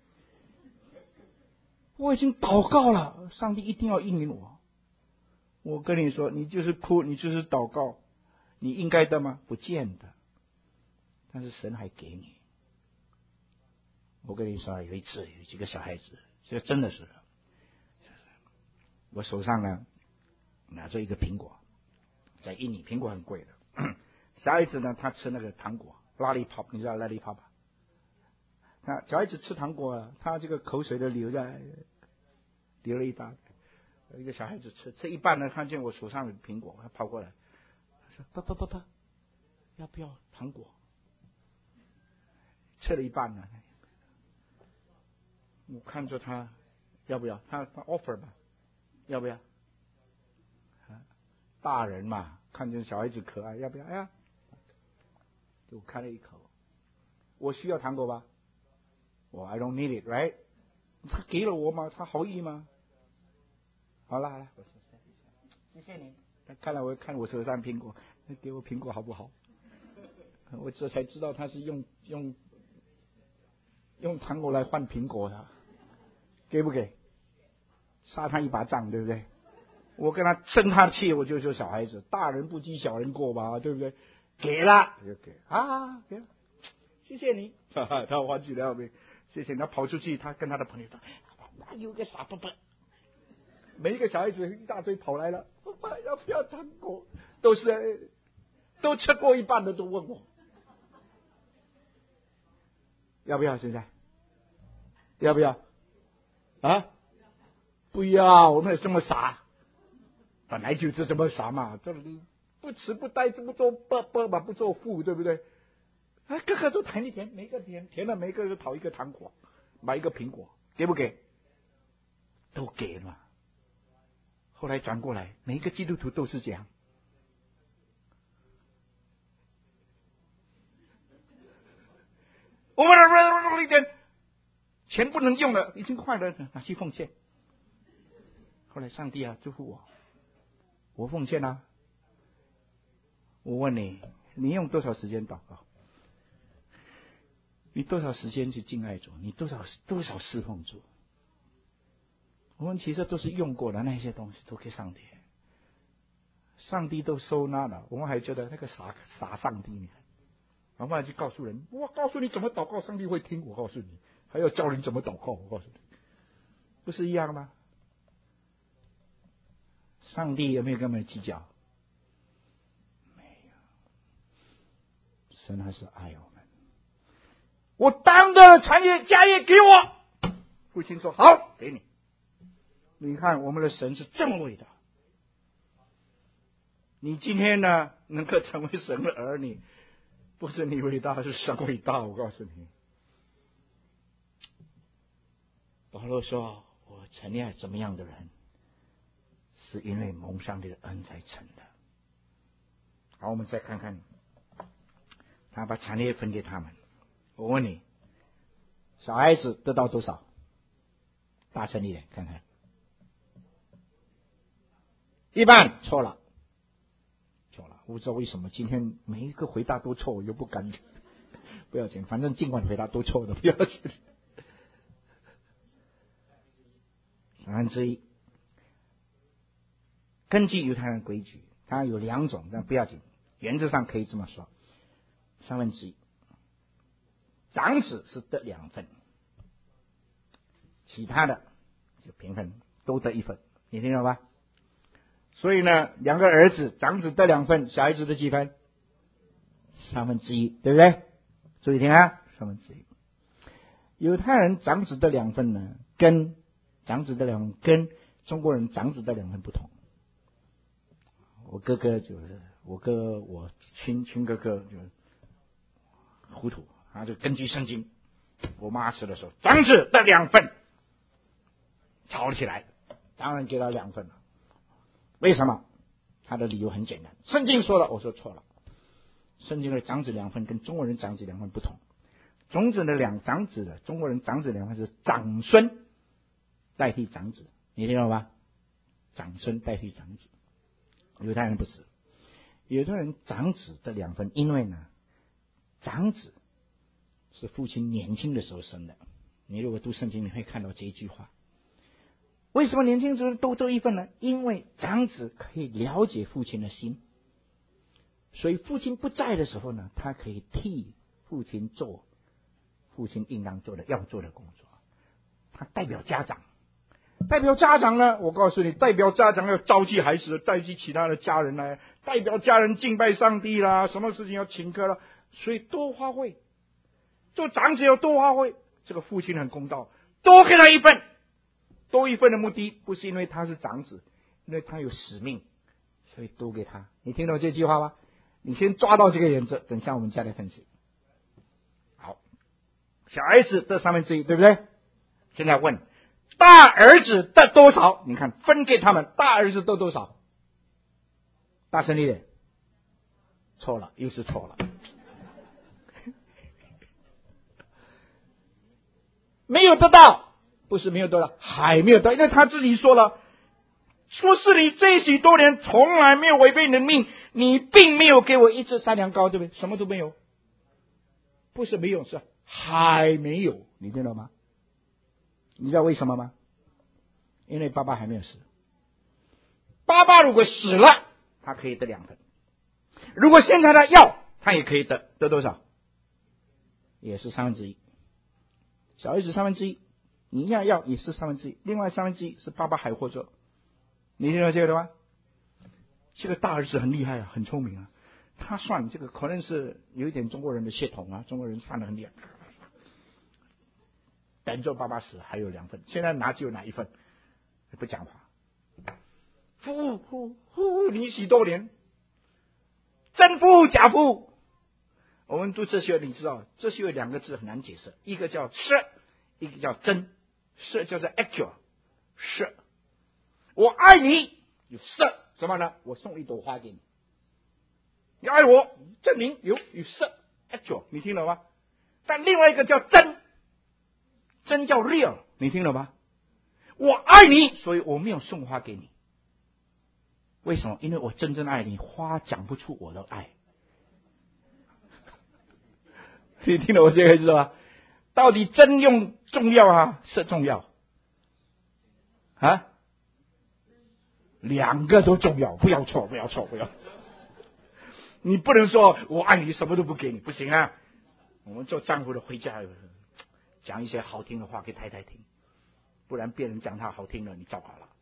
我已经祷告了，上帝一定要应允我。我跟你说，你就是哭，你就是祷告， 你应该的吗？不见得。但是神还给你。我跟你说，有一次有几个小孩子，这个真的是，我手上呢拿着一个苹果，在印尼苹果很贵的，小孩子呢他吃那个糖果 lollipop， 你知道 lollipop 吧？那小孩子吃糖果，他这个口水都流了一大。一个小孩子吃一半呢，看见我手上有苹果，他跑过来，他说：“爸，要不要糖果？”吃了一半呢，我看着他要不要，他 offer 吧，要不要？大人嘛，看见小孩子可爱，要不要？哎呀，就开了一口。我需要糖果吧？我 I don't need it, right？ 他给了我嘛，他好意吗？好了，我说谢谢你。看来我看我手上苹果，给我苹果好不好？我这才知道他是用糖果来换苹果的，给不给？杀他一把杖，对不对？我跟他生他气，我就说小孩子，大人不计小人过吧，对不对？给了就给啊，给了，谢谢你。他还起来没？谢谢。他跑出去，他跟他的朋友说：“哪有个傻伯伯？”每一个小孩子一大堆跑来了，爸爸要不要糖果？都吃过一半的都问我要不要，现在要不要啊？不要，我们也这么傻，本来就是这么傻嘛，这里不吃不呆，不做伯嘛，不做父，对不对？啊，个个都甜一甜，每个甜了，每个都讨一个糖果，买一个苹果，给不给？都给了。后来转过来，每一个基督徒都是这样。我们一点钱不能用了，已经坏了，拿去奉献。后来上帝祝福我奉献啊。我问你，你用多少时间祷告？你多少时间去敬爱主？你多少侍奉主？我们其实都是用过的那些东西，都给上帝。上帝都收纳了，我们还觉得那个傻上帝呢？我们还去告诉人，我告诉你怎么祷告，上帝会听。我告诉你，还要教人怎么祷告。我告诉你，不是一样吗？上帝有没有跟我们计较？没有。神还是爱我们。我当的产业家业给我。父亲说好，给你。你看我们的神是这么伟大。你今天呢能够成为神的儿女，不是你伟大，是神伟大。我告诉你，保罗说我成了怎么样的人，是因为蒙上帝的恩才成的。好，我们再看看，他把产业分给他们。我问你，小孩子得到多少？大声一点看看。一半。错了。我不知道为什么今天每一个回答都错，我又不敢。不要紧，反正尽管回答都错的，不要紧。1/3。根据犹太人规矩，它有2种，但不要紧，原则上可以这么说：1/3。长子是得2份，其他的就平分，都得1份，你听懂吧？所以呢，2个儿子，长子得2份，小孩子得几分？1/3，对不对？注意听啊，1/3。犹太人长子得2份呢，跟长子得2份跟中国人长子得2份不同。我哥哥就是我亲哥哥就糊涂，他就根据圣经，我妈死的时候，长子得2份，吵了起来，当然给他2份了。为什么？他的理由很简单，圣经说了，我说错了。圣经的长子2份跟中国人长子2份不同。中国人长子2份是长孙代替长子，你听懂吧？长孙代替长子。犹太人不是，犹太人长子得2份，因为呢，长子是父亲年轻的时候生的。你如果读圣经，你会看到这一句话。为什么年轻时候都得1份呢？因为长子可以了解父亲的心。 所以父亲不在的时候呢，他可以替父亲做父亲应当做的要做的工作。他代表家长，代表家长呢，我告诉你，代表家长要召集孩子，召集其他的家人来，代表家人敬拜上帝啦，什么事情要请客啦，所以多花卉，做长子要多花卉。这个父亲很公道，多给他一份，多一份的目的不是因为他是长子，因为他有使命，所以多给他。你听懂这句话吗？你先抓到这个原则，等下我们再来分析。好，小儿子得1/3，对不对？现在问大儿子得多少？你看分给他们，大儿子得多少？大声一点。错了，又是错了。没有得到，不是没有得到，还没有得到，因为他自己说了，说是你这许多年从来没有违背你的命，你并没有给我1只3羊羔，对不对？什么都没有，不是没有，是还没有，你听到吗？你知道为什么吗？因为爸爸还没有死。爸爸如果死了，他可以得2份；如果现在他要，他也可以得多少？也是1/3。小儿子1/3，你现在要也是1/3，另外1/3是爸爸还活着。你听到这个了吗？这个大儿子很厉害啊，很聪明啊。他算这个可能是有一点中国人的血统啊，中国人算得很厉害。等着爸爸死还有2份，现在只有拿1份，不讲话。你许多年，真父假父。我们读哲学，你知道哲学有2个字很难解释，一个叫是，一个叫真。是就是 actual， 是我爱你，有是什么呢？我送一朵花给你，你爱我，证明有是 actual， 你听了吗？但另外一个叫真，真叫 real， 你听了吗？我爱你，所以我没有送花给你。为什么？因为我真正爱你，花讲不出我的爱。你听了我这个知道吧？到底真用重要啊，是重要啊？2个都重要，不要错，不要错，不要。你不能说我爱你什么都不给你，不行啊！我们做丈夫的回家讲一些好听的话给太太听，不然别人讲他好听了，你糟糕了。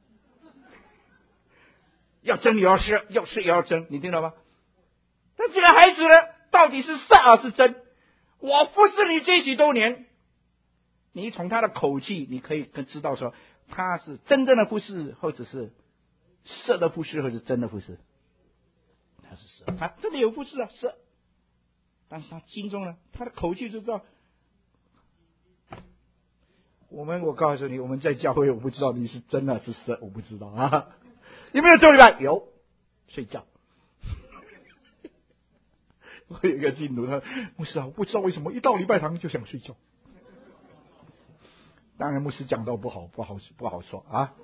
要真也要是，要是也要真，你听到吗？但这个孩子呢，到底是是还是真？我服侍你这许多年，你从他的口气，你可以知道说他是真正的服侍，或者是是的服侍，或者是真的服侍。他是是，他真的有服侍啊，是。但是他心中呢，他的口气就知道。我告诉你，我们在教会，我不知道你是真的是是，我不知道啊。有没有做礼拜？有，睡觉。我有一个信徒，他牧师啊，我不知道为什么一到礼拜堂就想睡觉。当然，牧师讲道不好说啊。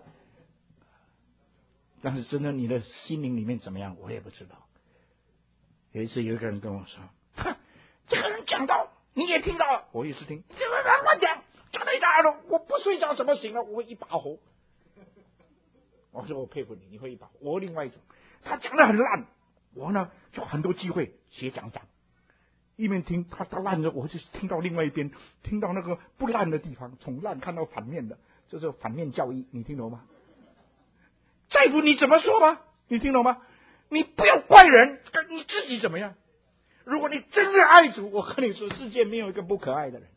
但是真的，你的心灵里面怎么样，我也不知道。有一次，有一个人跟我说：“这个人讲道，你也听到了，我也是听。这个人乱讲得一大了，我不睡觉怎么行了？我会一把火。”我说我佩服你，你会一把火。我另外一种，他讲得很烂，我呢就很多机会写讲讲，一边听他烂着，我就听到另外一边，听到那个不烂的地方，从烂看到反面的，就是反面教义，你听懂吗？在乎你怎么说吗？你听懂吗？你不要怪人，你自己怎么样？如果你真正爱主，我和你说，世界没有一个不可爱的人。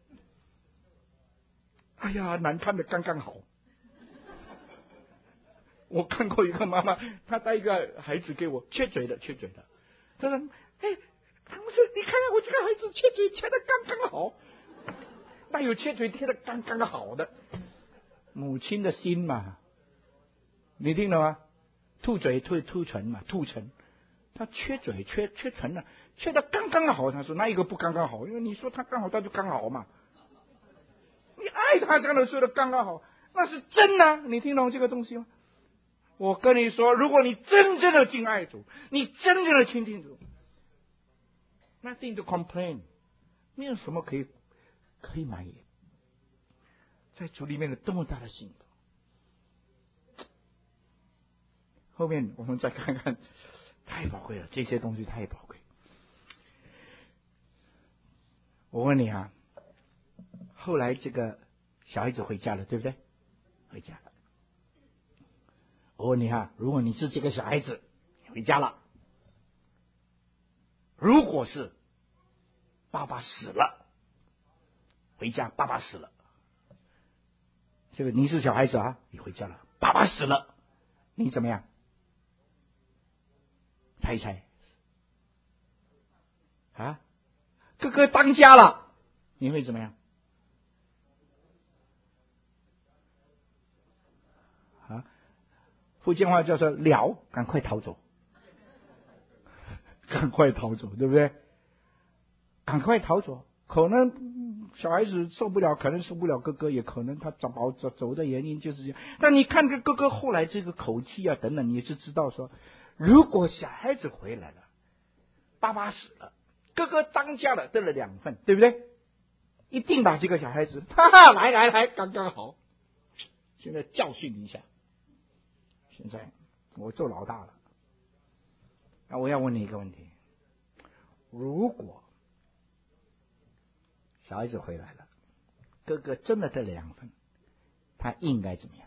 哎呀，难看的刚刚好。我看过一个妈妈，她带一个孩子给我，缺嘴的。她说：“哎，唐牧师，你看看我这个孩子缺嘴缺的刚刚好。”那有缺嘴贴的刚刚好的，母亲的心嘛，你听懂吗？吐嘴吐唇嘛，吐唇。他缺嘴缺唇了，缺的刚刚好。他说那一个不刚刚好，因为你说他刚好，他就刚好嘛。你爱他这样的说的刚刚好，那是真的。你听懂这个东西吗？我跟你说，如果你真正的敬爱主，你真正的亲近主 ，nothing to complain， 没有什么可以埋怨，在主里面有这么大的幸福。后面我们再看看太宝贵了，这些东西太宝贵。我问你啊，后来这个小孩子回家了，对不对？回家了。我问你啊，如果你是这个小孩子回家了，如果是爸爸死了，回家爸爸死了，这个你是小孩子啊，你回家了，爸爸死了，你怎么样？猜一猜啊？哥哥当家了，你会怎么样？啊？福建话叫做了，赶快逃走，赶快逃走，对不对？赶快逃走。可能小孩子受不了，可能受不了哥哥，也可能他走的原因就是这样。但你看这哥哥后来这个口气啊等等，你就知道说，如果小孩子回来了，爸爸死了，哥哥当家了，得了2份，对不对？一定把这个小孩子，哈哈，来，刚刚好。现在教训一下。现在我做老大了，那我要问你一个问题：如果小孩子回来了，哥哥真的得了2份，他应该怎么样？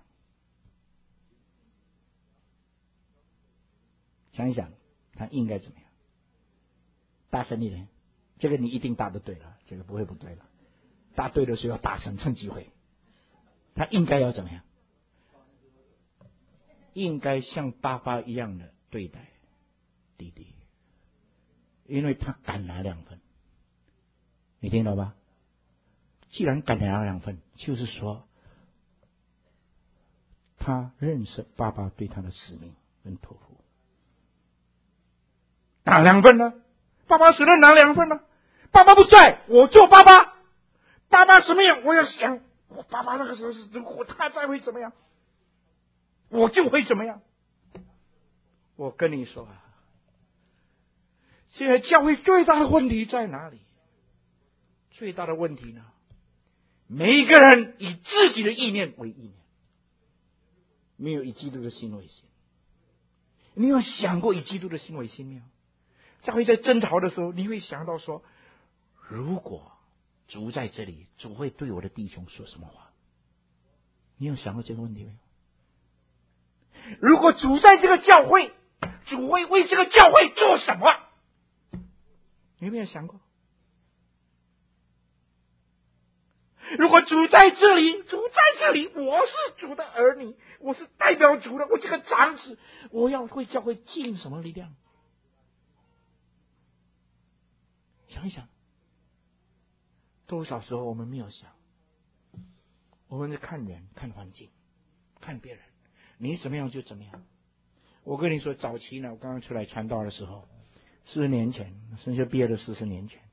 想一想，他应该怎么样？大声一点，这个你一定答得对了，这个不会不对了。答对的时候要大声，趁机会。他应该要怎么样？应该像爸爸一样的对待弟弟，因为他敢拿2份。你听到吧？既然敢拿2份，就是说他认识爸爸对他的使命跟托付。拿2份呢？爸爸死了拿2份呢？爸爸不在，我做爸爸。爸爸什么样？我要想，我爸爸那个时候是，如果他再会怎么样，我就会怎么样。我跟你说啊，现在教会最大的问题在哪里？最大的问题呢？每一个人以自己的意念为意念，没有以基督的心为心。你有想过以基督的心为心没有？教会在争吵的时候，你会想到说，如果主在这里，主会对我的弟兄说什么话？你有想过这个问题没有？如果主在这个教会，主会为这个教会做什么？你有没有想过？如果主在这里，我是主的儿女，我是代表主的，我这个长子，我要为教会尽什么力量？想一想，多少时候我们没有想，我们在看人、看环境、看别人，你怎么样就怎么样。我跟你说，早期呢，我刚刚出来传道的时候，40年前，甚至毕业的40年前，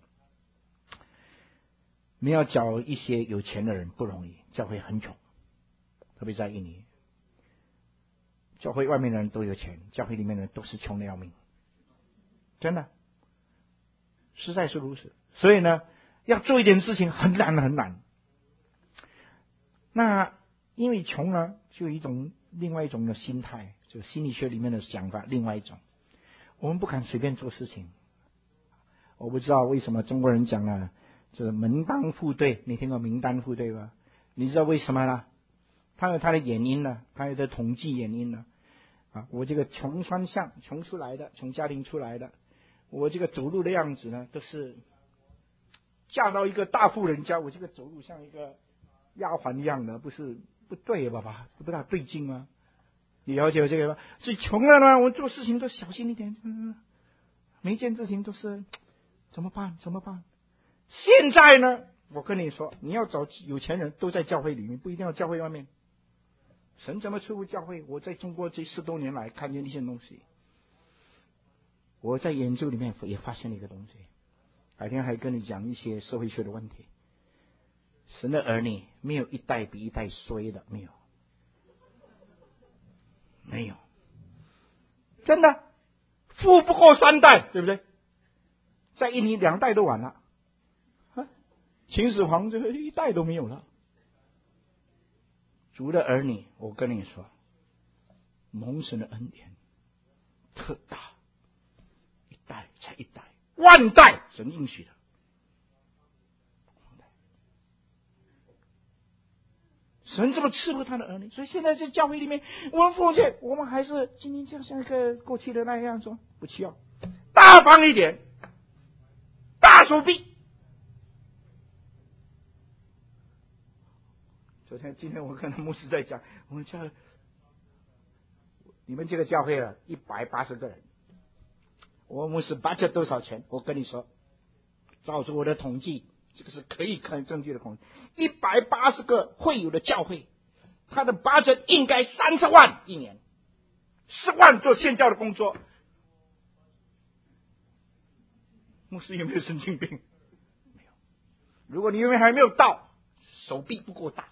你要找一些有钱的人不容易，教会很穷，特别在印尼，教会外面的人都有钱，教会里面的人都是穷的要命，真的，实在是如此。所以呢，要做一点事情很难很难。那因为穷呢，就有另外一种的心态，就心理学里面的想法，另外一种，我们不敢随便做事情。我不知道为什么中国人讲了这个门当户对，你听过门当户对吧？你知道为什么呢？它有它的原因呢，它有的统计原因呢。我这个穷酸相，穷出来的，穷家庭出来的，我这个走路的样子呢，都是嫁到一个大富人家，我这个走路像一个丫鬟一样的，不对吧？不大对劲吗？你了解这个吧？所以穷了呢，我做事情都小心一点，每一件事情都是怎么办？现在呢，我跟你说，你要找有钱人都在教会里面，不一定要教会外面。神怎么出入教会？我在中国这10多年来看见一些东西，我在研究里面也发现了一个东西。改天还跟你讲一些社会学的问题。神的儿女没有一代比一代衰的，没有，真的，富不过3代，对不对？在印尼2代都完了，秦始皇这个1代都没有了。主的儿女，我跟你说，蒙神的恩典特大， 代才一代，万代神应许的。神这么赐福他的儿女，所以现在在教会里面，我们奉献，我们还是今天就像一个过去的那样说，不需要，大方一点，大手臂。今天我跟牧师在讲，我们教你们这个教会了180个人，我牧师budget多少钱？我跟你说，照着我的统计，这个是可以看证据的统计，180个会友的教会，他的 budget 应该30万一年，10万做宣教的工作。牧师有没有神经病？没有。如果你因为还没有到，手臂不够大，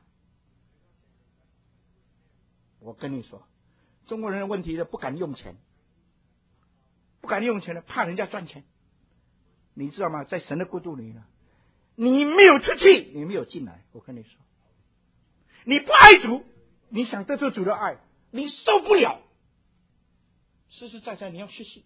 我跟你说，中国人的问题是不敢用钱，不敢用钱的，怕人家赚钱。你知道吗？在神的国度里呢，你没有出去，你没有进来。我跟你说，你不爱主，你想得到主的爱，你受不了。实实在在你要学习。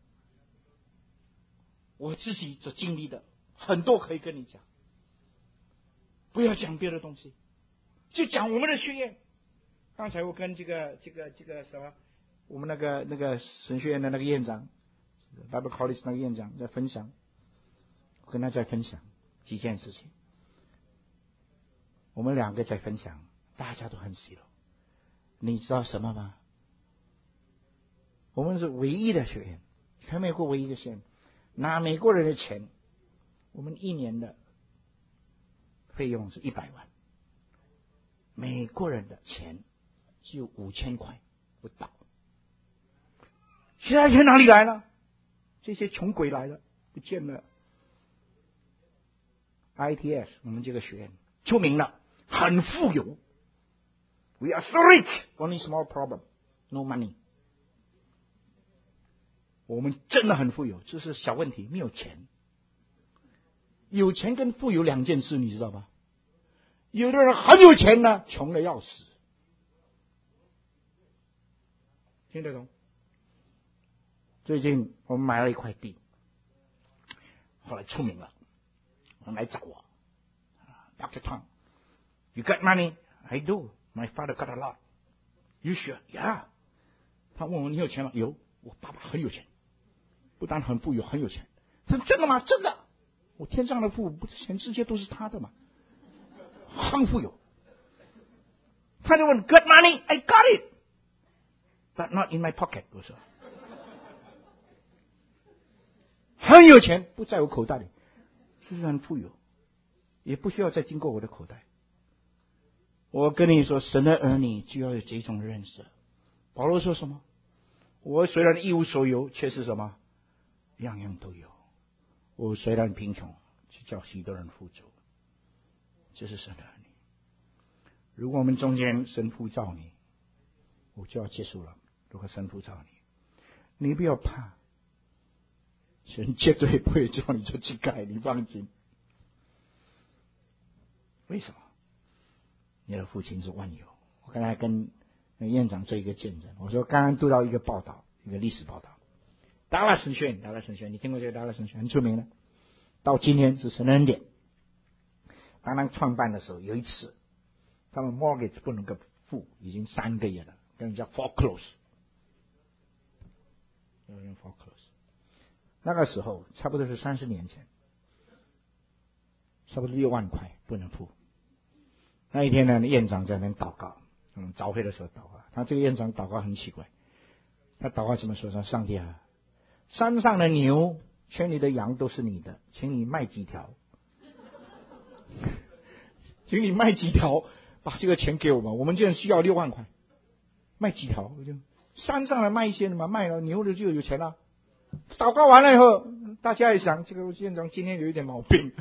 我自己所经历的很多可以跟你讲，不要讲别的东西，就讲我们的学院。刚才我跟这个什么，我们那个神学院的那个院长 ，Bible College 那个院长在分享，我跟他在分享几件事情。我们两个在分享，大家都很喜乐。你知道什么吗？我们是唯一的学院，全美国唯一的学院，拿美国人的钱，我们一年的费用是100万，美国人的钱只有5000块不到。其他钱哪里来了？这些穷鬼来了，不见了。ITS 我们这个学院出名了，很富有。We are so rich, only small problem, no money. 我们真的很富有，这是小问题，没有钱。有钱跟富有两件事，你知道吗？有的人很有钱呢，穷的要死。听得懂？最近我们买了一块地，后来出名了，人来找我 ，Dr. Tong, you got money? I do. My father got a lot. You sure? Yeah. 他问我你有钱吗？有，我爸爸很有钱，不但很富有，很有钱。他说真的吗？真的。我天上的父，不是全世界都是他的吗？很富有。他就问 got money? I got it, but not in my pocket. 我说很有钱，不在我口袋里，事实上很富有，也不需要再经过我的口袋。我跟你说，神的儿女就要有这种认识。保罗说什么？我虽然一无所有，却是什么？样样都有。我虽然贫穷，却叫许多人富足。这是神的儿女。如果我们中间神呼召你，我就要结束了。如果神呼召你，你不要怕，神绝对不会叫你做乞丐，你放心。为什么？你的父亲是万有。我刚才跟院长做一个见证，我说刚刚读到一个报道，一个历史报道，达拉神学院，你听过这个达拉神学院很出名的，到今天是神的恩典。当他创办的时候，有一次他们 mortgage 不能够付，已经3个月了，跟人家 foreclose， 有人 foreclose。那个时候差不多是30年前，差不多6万块不能付。那一天呢，院长在那边祷告，早会的时候祷告。他这个院长祷告很奇怪，他祷告怎么说？说上帝啊，山上的牛、圈里的羊都是你的，请你卖几条，请你卖几条，把这个钱给我们，我们现在需要6万块，卖几条？我就山上的卖一些嘛，卖了牛的就有钱了。祷告完了以后，大家也想，这个院长今天有一点毛病，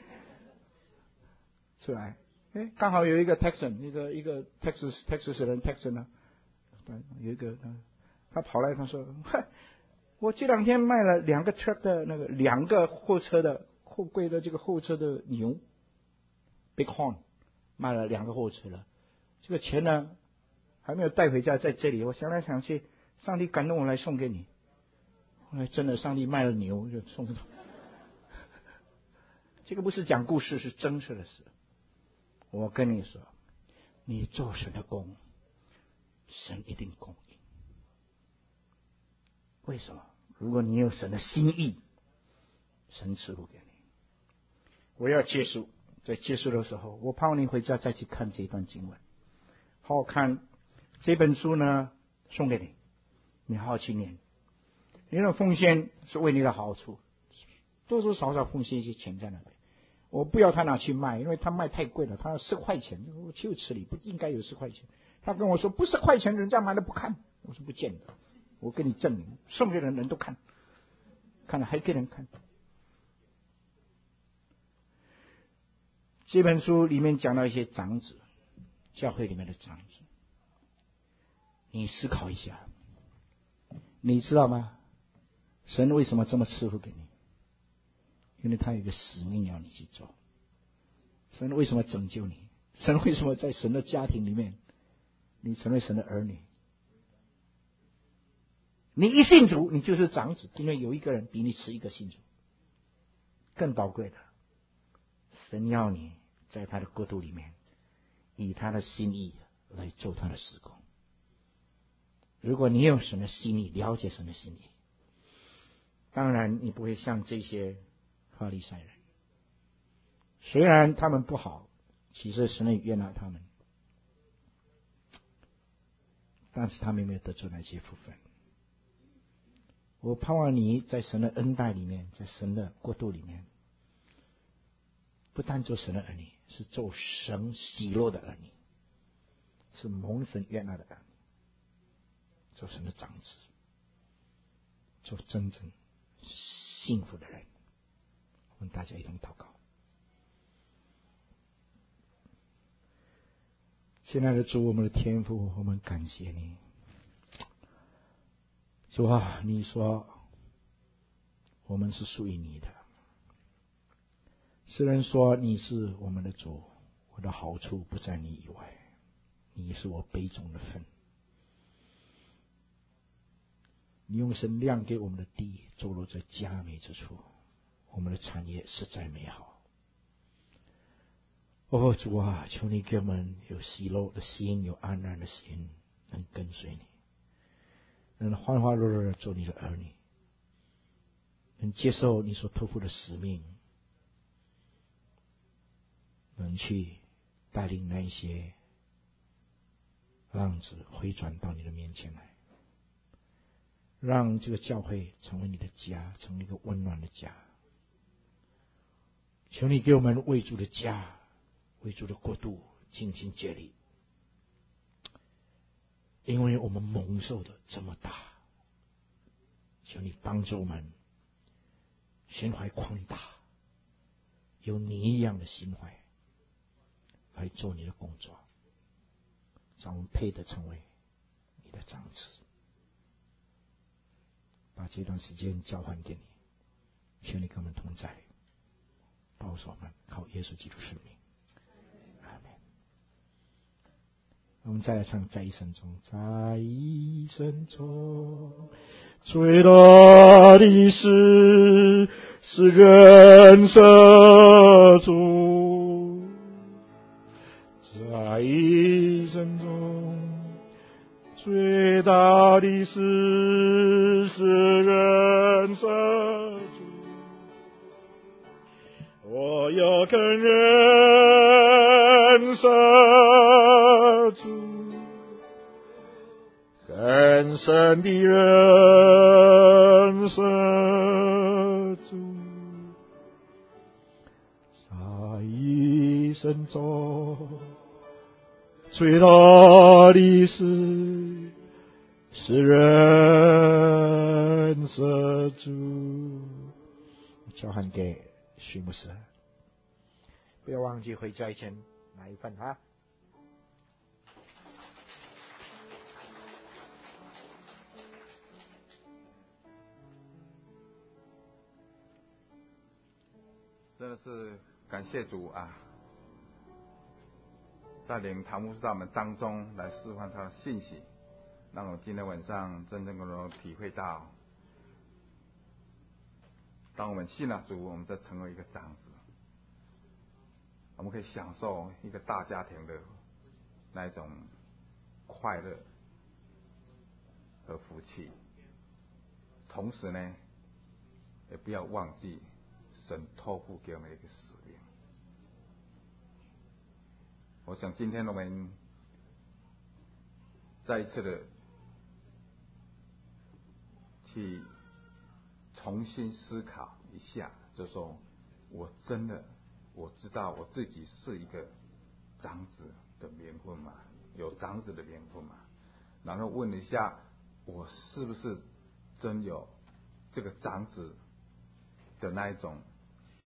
出来。刚好有一个 Texan， 一个 Texas 人 Texan 呢，有一个他跑来他说，我这2天卖了2个 truck 的那个2个货车的货柜的这个货车的牛 Bighorn， 卖了2个货车了，这个钱呢还没有带回家，在这里。我想来想去，上帝感动我来送给你。 真的，上帝卖了牛就送走。这个不是讲故事，是真实的事。我跟你说，你做神的工，神一定供应。为什么？如果你有神的心意，神赐福给你。我要结束，在结束的时候，我盼望你回家再去看这一段经文，好好看。这本书呢，送给你，你好好去念。你的奉献是为你的好处，多多少少奉献一些钱在那边。我不要他拿去卖，因为他卖太贵了，他要10块钱，我就吃里不应该有10块钱。他跟我说不10块钱，人家买了不看。我说不见得，我跟你证明，送给人都看，看了还给人看。这本书里面讲到一些长子，教会里面的长子，你思考一下，你知道吗？神为什么这么赐福给你？因为他有一个使命要你去做。神为什么拯救你？神为什么在神的家庭里面，你成为神的儿女？你一信主，你就是长子，因为有一个人比你迟一个信主。更宝贵的，神要你在他的国度里面，以他的心意来做他的事工。如果你有神的心意，了解神的心意，当然你不会像这些法利赛人，虽然他们不好，其实神也悦纳他们，但是他们没有得出那些福分。我盼望你在神的恩待里面，在神的国度里面，不但做神的儿女，是做神喜乐的儿女，是蒙神悦纳的儿女，做神的长子，做真正幸福的人。我们大家一同祷告。亲爱的主，我们的天父，我们感谢你。主啊，你说我们是属于你的。诗人说你是我们的主，我的好处不在你以外，你是我杯中的分。你用神量给我们的地，坐落在佳美之处，我们的产业实在美好。哦，主啊，求你给我们有喜乐的心，有安然的心，能跟随你，能欢欢乐乐的做你的儿女，能接受你所托付的使命，能去带领那些浪子回转到你的面前来，让这个教会成为你的家，成为一个温暖的家。求你给我们为主的家，为主的国度尽心竭力，因为我们蒙受的这么大，求你帮助我们心怀宽大，有你一样的心怀来做你的工作，让我们配得成为你的长子。把这段时间交还给你，求你跟我们同在，保守我们，靠耶稣基督圣名，阿门。我们再来唱在一生中，在一生中最大的事是人生中，在一生中最大的事是人生中，我要跟人生主，更深的人生主，在一生中最大的事是人生主。交还给徐牧师，不要忘记回家以前拿一份啊。 真的是感谢主啊，带领唐牧师在我们当中来释放他的信息，让我今天晚上真正能够体会到当我们信了主，我们再成为一个长子，我们可以享受一个大家庭的那一种快乐和福气。同时呢，也不要忘记神托付给我们的一个使命。我想今天我们再一次的去重新思考一下，就说我真的我知道我自己是一个长子的名分吗？有长子的名分吗？然后问一下，我是不是真有这个长子的那一种